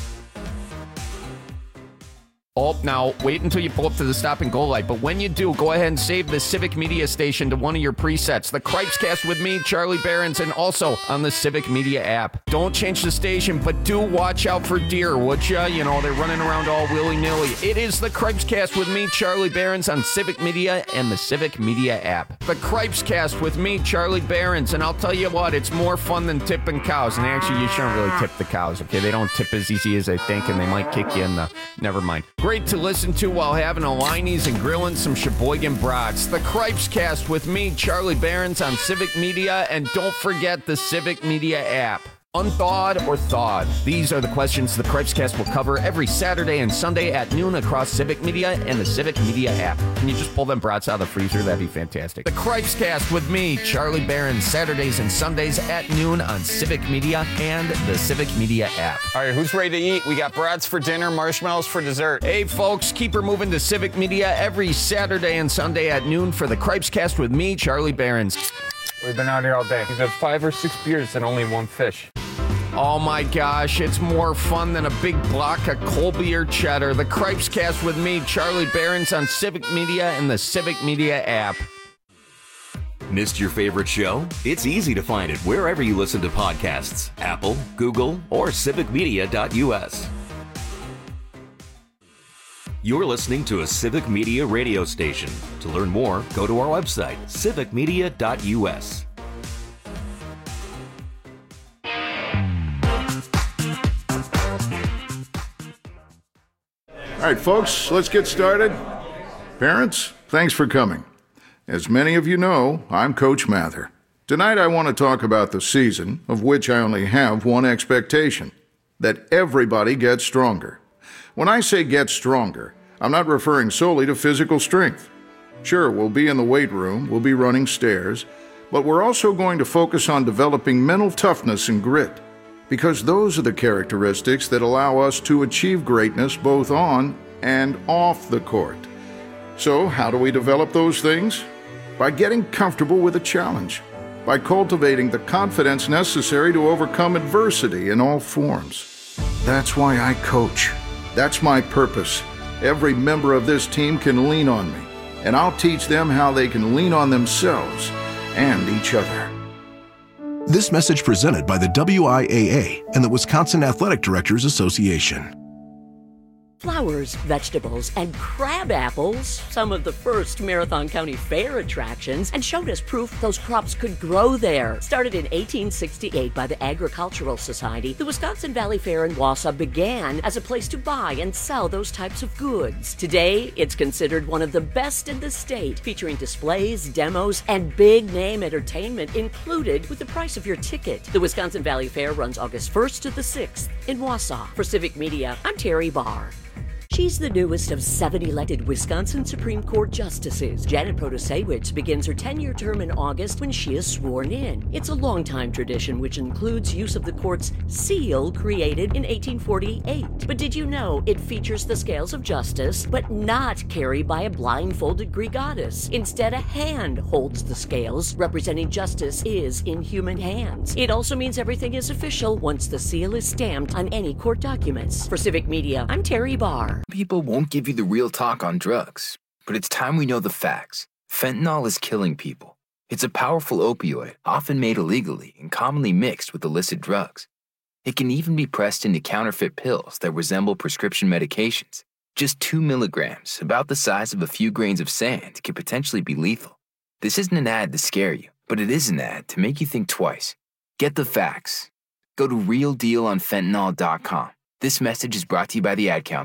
Speaker 3: Oh, now, wait until you pull up to the stop and go light. But when you do, go ahead and save the Civic Media station to one of your presets. The Cripescast with me, Charlie Behrens, and also on the Civic Media app. Don't change the station, but do watch out for deer, would ya? You know, they're running around all willy-nilly. It is the Cripescast with me, Charlie Behrens, on Civic Media and the Civic Media app. The Cripescast with me, Charlie Behrens, and I'll tell you what, it's more fun than tipping cows. And actually, you shouldn't really tip the cows, okay? They don't tip as easy as they think, and they might kick you in the... Never mind. Great to listen to while having a Liney's and grilling some Sheboygan brats. The Cripescast with me, Charlie Behrens, on Civic Media, and don't forget the Civic Media app. Unthawed or thawed? These are the questions the Cripescast will cover every Saturday and Sunday at noon across Civic Media and the Civic Media app. Can you just pull them brats out of the freezer? That'd be fantastic. The Cripescast with me, Charlie Behrens, Saturdays and Sundays at noon on Civic Media and the Civic Media app.
Speaker 17: All right, who's ready to eat? We got brats for dinner, marshmallows for dessert.
Speaker 3: Hey, folks, keep her moving to Civic Media every Saturday and Sunday at noon for the Cripescast with me, Charlie Behrens.
Speaker 17: We've been out here all day. We've had 5 or 6 beers and only 1 fish.
Speaker 3: Oh my gosh, it's more fun than a big block of Colby or cheddar. The Cripescast with me, Charlie Behrens, on Civic Media and the Civic Media app.
Speaker 9: Missed your favorite show? It's easy to find it wherever you listen to podcasts. Apple, Google, or civicmedia.us. You're listening to a Civic Media radio station. To learn more, go to our website, civicmedia.us.
Speaker 18: All right, folks, let's get started. Parents, thanks for coming. As many of you know, I'm Coach Mather. Tonight I want to talk about the season, of which I only have one expectation, that everybody gets stronger. When I say get stronger, I'm not referring solely to physical strength. Sure, we'll be in the weight room, we'll be running stairs, but we're also going to focus on developing mental toughness and grit. Because those are the characteristics that allow us to achieve greatness both on and off the court. So, how do we develop those things? By getting comfortable with a challenge, by cultivating the confidence necessary to overcome adversity in all forms. That's why I coach. That's my purpose. Every member of this team can lean on me, and I'll teach them how they can lean on themselves and each other.
Speaker 6: This message presented by the WIAA and the Wisconsin Athletic Directors Association.
Speaker 11: Flowers, vegetables, and crab apples, some of the first Marathon County Fair attractions, and showed us proof those crops could grow there. Started in 1868 by the Agricultural Society, the Wisconsin Valley Fair in Wausau began as a place to buy and sell those types of goods. Today, it's considered one of the best in the state, featuring displays, demos, and big-name entertainment included with the price of your ticket. The Wisconsin Valley Fair runs August 1st to the 6th in Wausau. For Civic Media, I'm Terry Barr. She's the newest of 7 elected Wisconsin Supreme Court justices. Janet Protasewicz begins her 10-year term in August when she is sworn in. It's a long-time tradition which includes use of the court's seal created in 1848. But did you know it features the scales of justice, but not carried by a blindfolded Greek goddess? Instead, a hand holds the scales, representing justice is in human hands. It also means everything is official once the seal is stamped on any court documents. For Civic Media, I'm Terry Barr.
Speaker 19: People won't give you the real talk on drugs, but it's time we know the facts. Fentanyl is killing people. It's a powerful opioid, often made illegally and commonly mixed with illicit drugs. It can even be pressed into counterfeit pills that resemble prescription medications. Just 2 milligrams, about the size of a few grains of sand, can potentially be lethal. This isn't an ad to scare you, but it is an ad to make you think twice. Get the facts. Go to realdealonfentanyl.com. This message is brought to you by the Ad Council.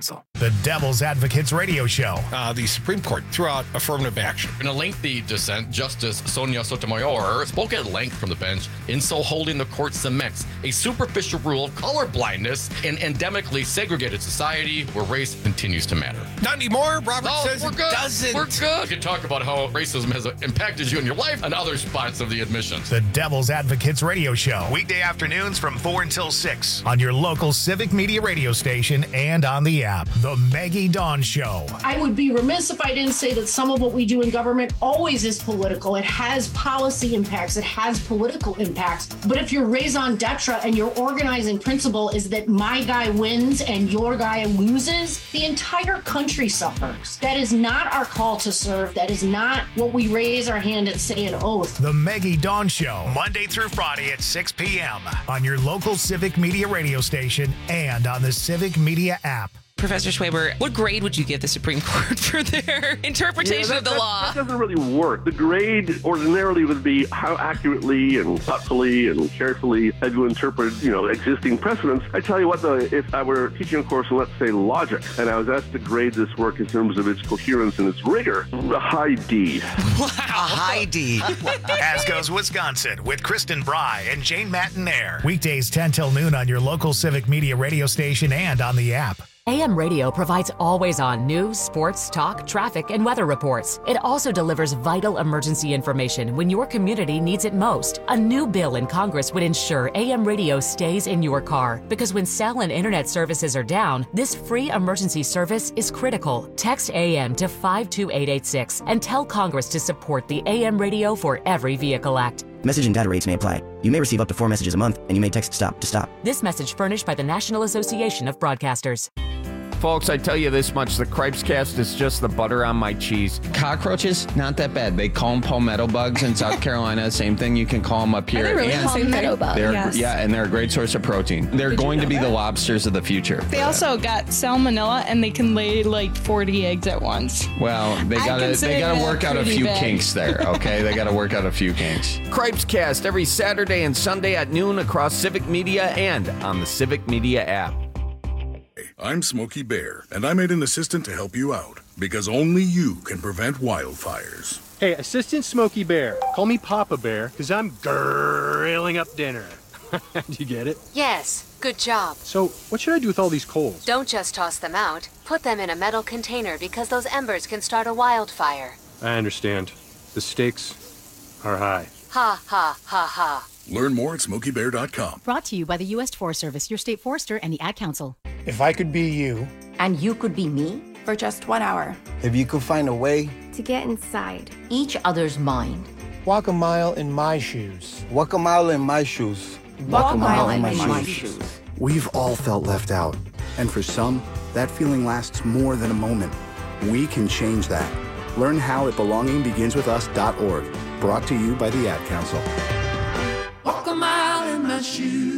Speaker 2: The Devil's Advocates Radio Show.
Speaker 20: The Supreme Court threw out affirmative action.
Speaker 21: In a lengthy dissent, Justice Sonia Sotomayor spoke at length from the bench, in so holding the court cements a superficial rule of color blindness in endemically segregated society where race continues to matter.
Speaker 20: Not anymore. Robert says
Speaker 21: we're
Speaker 20: it
Speaker 21: good.
Speaker 20: doesn't.
Speaker 21: We're good. We can talk about how racism has impacted you in your life and other spots of the admissions.
Speaker 2: The Devil's Advocates Radio Show. Weekday afternoons from 4 until 6 on your local Civic Media radio station and on the app. The Maggie Dawn Show.
Speaker 1: I would be remiss if I didn't say that some of what we do in government always is political. It has policy impacts. It has political impacts. But if your raison d'etre and your organizing principle is that my guy wins and your guy loses, the entire country suffers. That is not our call to serve. That is not what we raise our hand and say an oath.
Speaker 2: The Maggie Dawn Show, Monday through Friday at 6 p.m. on your local Civic Media radio station and on the Civic Media app.
Speaker 22: Professor Schwaber, what grade would you give the Supreme Court for their interpretation of the law?
Speaker 24: That doesn't really work. The grade ordinarily would be how accurately and thoughtfully and carefully have you interpreted, existing precedents. I tell you what, though, if I were teaching a course on, let's say, logic, and I was asked to grade this work in terms of its coherence and its rigor, a high D.
Speaker 22: Wow.
Speaker 25: A high D.
Speaker 2: As Goes Wisconsin with Kristen Bry and Jane Mattinaire. Weekdays 10 till noon on your local Civic Media radio station and on the app.
Speaker 4: AM radio provides always-on news, sports, talk, traffic, and weather reports. It also delivers vital emergency information when your community needs it most. A new bill in Congress would ensure AM radio stays in your car, because when cell and internet services are down, this free emergency service is critical. Text AM to 52886 and tell Congress to support the AM Radio for Every Vehicle Act.
Speaker 5: Message and data rates may apply. You may receive up to 4 messages a month, and you may text STOP to stop.
Speaker 4: This message furnished by the National Association of Broadcasters.
Speaker 3: Folks, I tell you this much, the Cripes Cast is just the butter on my cheese.
Speaker 26: Cockroaches, not that bad. They call them palmetto bugs in South Carolina. Same thing, you can call them up here.
Speaker 27: Are they really palmetto bugs?
Speaker 26: Yes. Yeah, and they're a great source of protein. They're going to be the lobsters of the future.
Speaker 27: They also got salmonella, and they can lay like 40 eggs at once.
Speaker 26: Well, they gotta work out a few kinks there, okay? They gotta work out a few kinks.
Speaker 3: Cripes Cast every Saturday and Sunday at noon across Civic Media and on the Civic Media app.
Speaker 28: I'm Smokey Bear, and I made an assistant to help you out, because only you can prevent wildfires.
Speaker 29: Hey, Assistant Smokey Bear, call me Papa Bear, because I'm grilling up dinner. Do you get it?
Speaker 30: Yes, good job.
Speaker 29: So, what should I do with all these coals?
Speaker 30: Don't just toss them out. Put them in a metal container, because those embers can start a wildfire.
Speaker 29: I understand. The stakes are high.
Speaker 30: Ha, ha, ha, ha.
Speaker 28: Learn more at SmokeyBear.com.
Speaker 31: Brought to you by the U.S. Forest Service, your state forester, and the Ad Council.
Speaker 32: If I could be you.
Speaker 30: And you could be me?
Speaker 31: For just 1 hour.
Speaker 32: If you could find a way.
Speaker 30: To get inside each other's mind.
Speaker 32: Walk a mile in my shoes. Walk a mile in my shoes.
Speaker 30: Walk a mile in my shoes.
Speaker 16: We've all felt left out. And for some, that feeling lasts more than a moment. We can change that. Learn how at belongingbeginswithus.org. Brought to you by the Ad Council.
Speaker 33: Walk a mile in my shoes.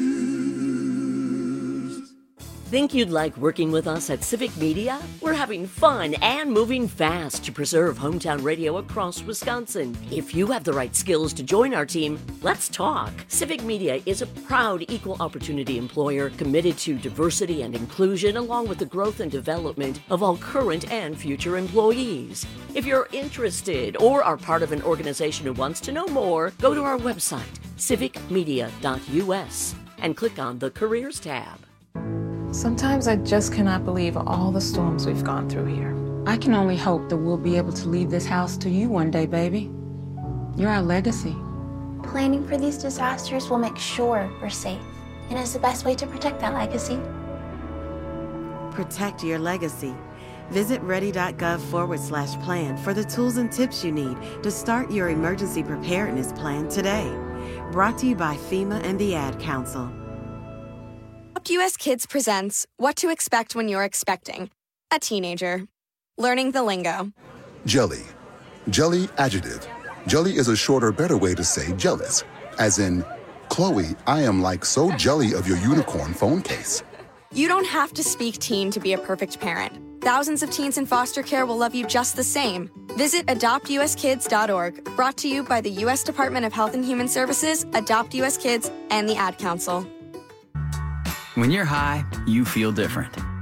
Speaker 11: Think you'd like working with us at Civic Media? We're having fun and moving fast to preserve hometown radio across Wisconsin. If you have the right skills to join our team, let's talk. Civic Media is a proud equal opportunity employer committed to diversity and inclusion, along with the growth and development of all current and future employees. If you're interested or are part of an organization who wants to know more, go to our website, civicmedia.us, and click on the Careers tab.
Speaker 34: Sometimes I just cannot believe all the storms we've gone through here. I can only hope that we'll be able to leave this house to you one day, baby. You're our legacy.
Speaker 35: Planning for these disasters will make sure we're safe, and is the best way to protect that legacy.
Speaker 36: Protect your legacy. Visit ready.gov/plan for the tools and tips you need to start your emergency preparedness plan today. Brought to you by FEMA and the Ad Council.
Speaker 37: US Kids presents What to Expect When You're Expecting a Teenager. Learning the lingo.
Speaker 6: Jelly. Jelly adjective. Jelly is a shorter, better way to say jealous. As in, Chloe, I am like so jelly of your unicorn phone case.
Speaker 37: You don't have to speak teen to be a perfect parent. Thousands of teens in foster care will love you just the same. Visit adoptuskids.org. Brought to you by the U.S. Department of Health and Human Services, Adopt U.S. Kids, and the Ad Council.
Speaker 38: When you're high, you feel different.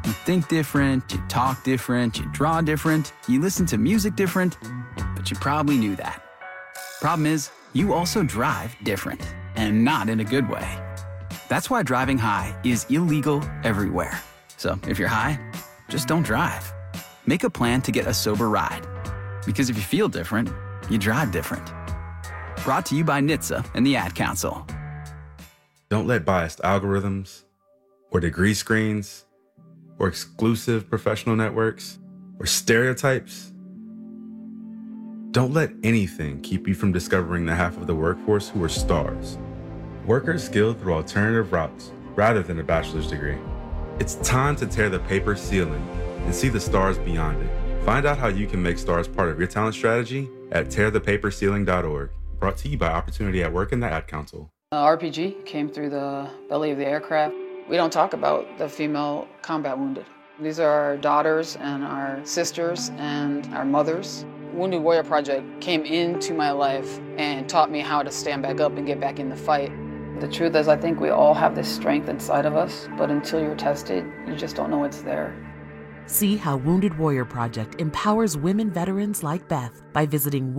Speaker 1: You think different, you talk different, you draw different, you listen to music different, but you probably knew that. Problem is, you also drive different, and not in a good way. That's why driving high is illegal everywhere. So if you're high, just don't drive. Make a plan to get a sober ride. Because if you feel different, you drive different. Brought to you by NHTSA and the Ad Council.
Speaker 7: Don't let biased algorithms, or degree screens, or exclusive professional networks, or stereotypes. Don't let anything keep you from discovering the half of the workforce who are stars. Workers skilled through alternative routes rather than a bachelor's degree. It's time to tear the paper ceiling and see the stars beyond it. Find out how you can make stars part of your talent strategy at tearthepaperceiling.org. Brought to you by Opportunity at Work and the Ad Council.
Speaker 34: RPG came through the belly of the aircraft. We don't talk about the female combat wounded. These are our daughters and our sisters and our mothers. Wounded Warrior Project came into my life and taught me how to stand back up and get back in the fight. The truth is, I think we all have this strength inside of us, but until you're tested, you just don't know it's there.
Speaker 4: See how Wounded Warrior Project empowers women veterans like Beth by visiting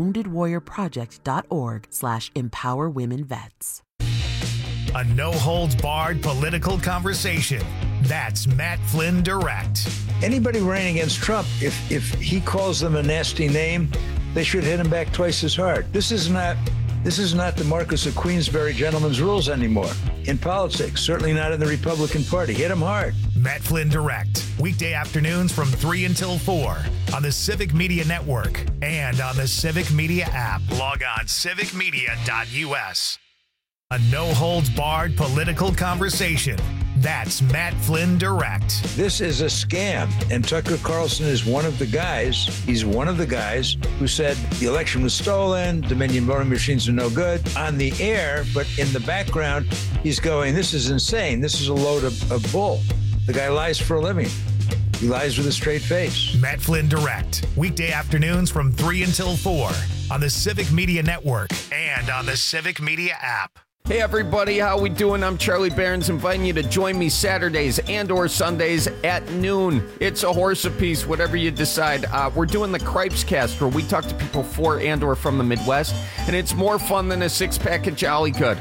Speaker 4: woundedwarriorproject.org/empowerwomenvets.
Speaker 2: A no-holds-barred political conversation. That's Matt Flynn Direct.
Speaker 8: Anybody running against Trump, if he calls them a nasty name, they should hit him back twice as hard. This is not the Marquess of Queensberry gentleman's rules anymore in politics, certainly not in the Republican Party. Hit him hard.
Speaker 2: Matt Flynn Direct, weekday afternoons from 3 until 4 on the Civic Media Network and on the Civic Media app. Log on civicmedia.us. A no-holds-barred political conversation. That's Matt Flynn Direct.
Speaker 8: This is a scam, and Tucker Carlson is one of the guys. He's one of the guys who said the election was stolen, Dominion voting machines are no good on the air, but in the background, he's going, this is insane. This is a load of bull. The guy lies for a living. He lies with a straight face.
Speaker 2: Matt Flynn Direct, weekday afternoons from 3 until 4 on the Civic Media Network and on the Civic Media app.
Speaker 3: Hey everybody, how we doing? I'm Charlie Behrens, inviting you to join me Saturdays and or Sundays at noon. It's a horse apiece, whatever you decide. We're doing the Cripes Cast, where we talk to people for and or from the Midwest, and it's more fun than a six-pack of Jolly Good.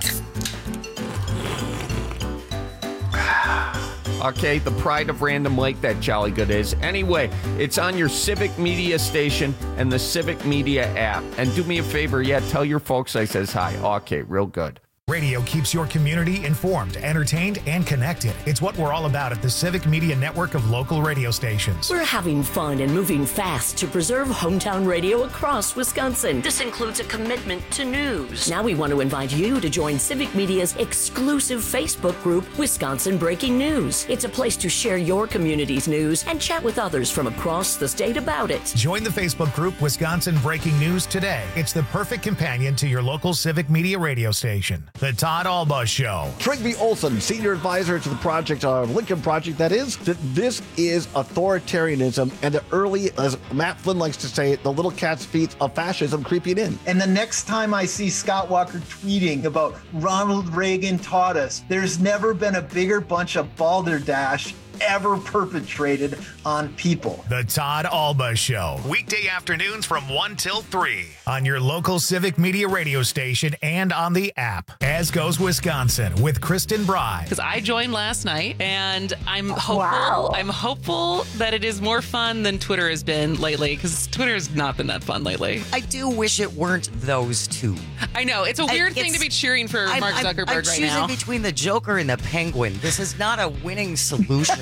Speaker 3: Okay, the pride of Random Lake, that Jolly Good is. Anyway, it's on your Civic Media station and the Civic Media app. And do me a favor, tell your folks I says hi. Okay, real good.
Speaker 2: Radio keeps your community informed, entertained, and connected. It's what we're all about at the Civic Media Network of local radio stations.
Speaker 11: We're having fun and moving fast to preserve hometown radio across Wisconsin. This includes a commitment to news. Now we want to invite you to join Civic Media's exclusive Facebook group, Wisconsin Breaking News. It's a place to share your community's news and chat with others from across the state about it.
Speaker 2: Join the Facebook group, Wisconsin Breaking News, today. It's the perfect companion to your local Civic Media radio station. The Todd Alba Show.
Speaker 9: Trygve Olsen, senior advisor to the project, Lincoln Project, that is, that this is authoritarianism and the early, as Matt Flynn likes to say, the little cat's feet of fascism creeping in.
Speaker 10: And the next time I see Scott Walker tweeting about Ronald Reagan taught us, there's never been a bigger bunch of balderdash ever perpetrated on people.
Speaker 2: The Todd Alba Show, weekday afternoons from 1 till 3 on your local Civic Media radio station and on the app. As Goes Wisconsin with Kristen Bry.
Speaker 22: Because I joined last night, and I'm hopeful.
Speaker 11: Wow.
Speaker 22: I'm hopeful that it is more fun than Twitter has been lately, because Twitter has not been that fun lately.
Speaker 12: I do wish it weren't those two.
Speaker 22: I know, it's a weird thing to be cheering for Mark Zuckerberg
Speaker 12: I'm
Speaker 22: right
Speaker 12: choosing
Speaker 22: now.
Speaker 12: between the Joker and the Penguin. This is not a winning solution.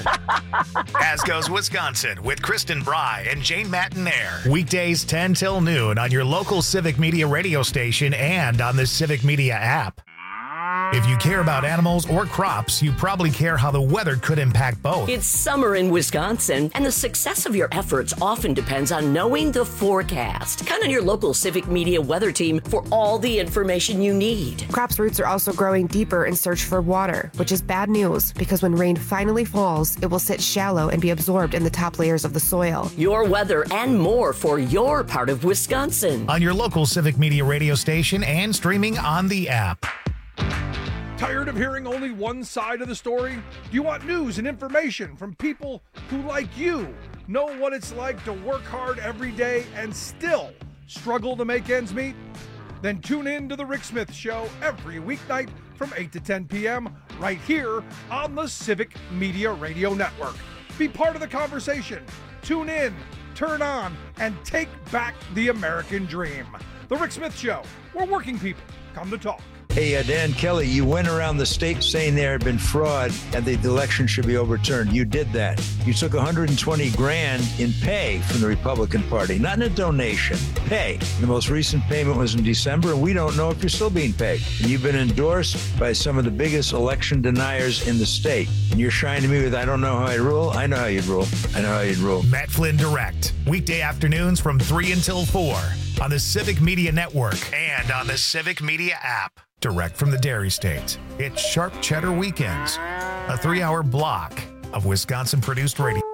Speaker 2: As Goes Wisconsin with Kristen Bry and Jane Matinaire. Weekdays 10 till noon on your local Civic Media radio station and on the Civic Media app. If you care about animals or crops, you probably care how the weather could impact both.
Speaker 11: It's summer in Wisconsin, and the success of your efforts often depends on knowing the forecast. Count on your local Civic Media weather team for all the information you need.
Speaker 13: Crops' roots are also growing deeper in search for water, which is bad news because when rain finally falls, it will sit shallow and be absorbed in the top layers of the soil.
Speaker 11: Your weather and more for your part of Wisconsin.
Speaker 2: On your local Civic Media radio station and streaming on the app.
Speaker 5: Tired of hearing only one side of the story? Do you want news and information from people who, like you, know what it's like to work hard every day and still struggle to make ends meet? Then tune in to The Rick Smith Show every weeknight from 8 to 10 p.m. right here on the Civic Media Radio Network. Be part of the conversation. Tune in, turn on, and take back the American dream. The Rick Smith Show, where working people come to talk.
Speaker 8: Hey, Dan Kelly, you went around the state saying there had been fraud and the election should be overturned. You did that. You took $120,000 in pay from the Republican Party, not in a donation, pay. The most recent payment was in December, and we don't know if you're still being paid. And you've been endorsed by some of the biggest election deniers in the state. And you're shining to me with, I don't know how I rule. I know how you'd rule. I know how you'd rule.
Speaker 2: Matt Flynn Direct, weekday afternoons from 3 until 4 on the Civic Media Network and on the Civic Media app. Direct from the Dairy State, it's Sharp Cheddar Weekends, a 3-hour block of Wisconsin-produced radio.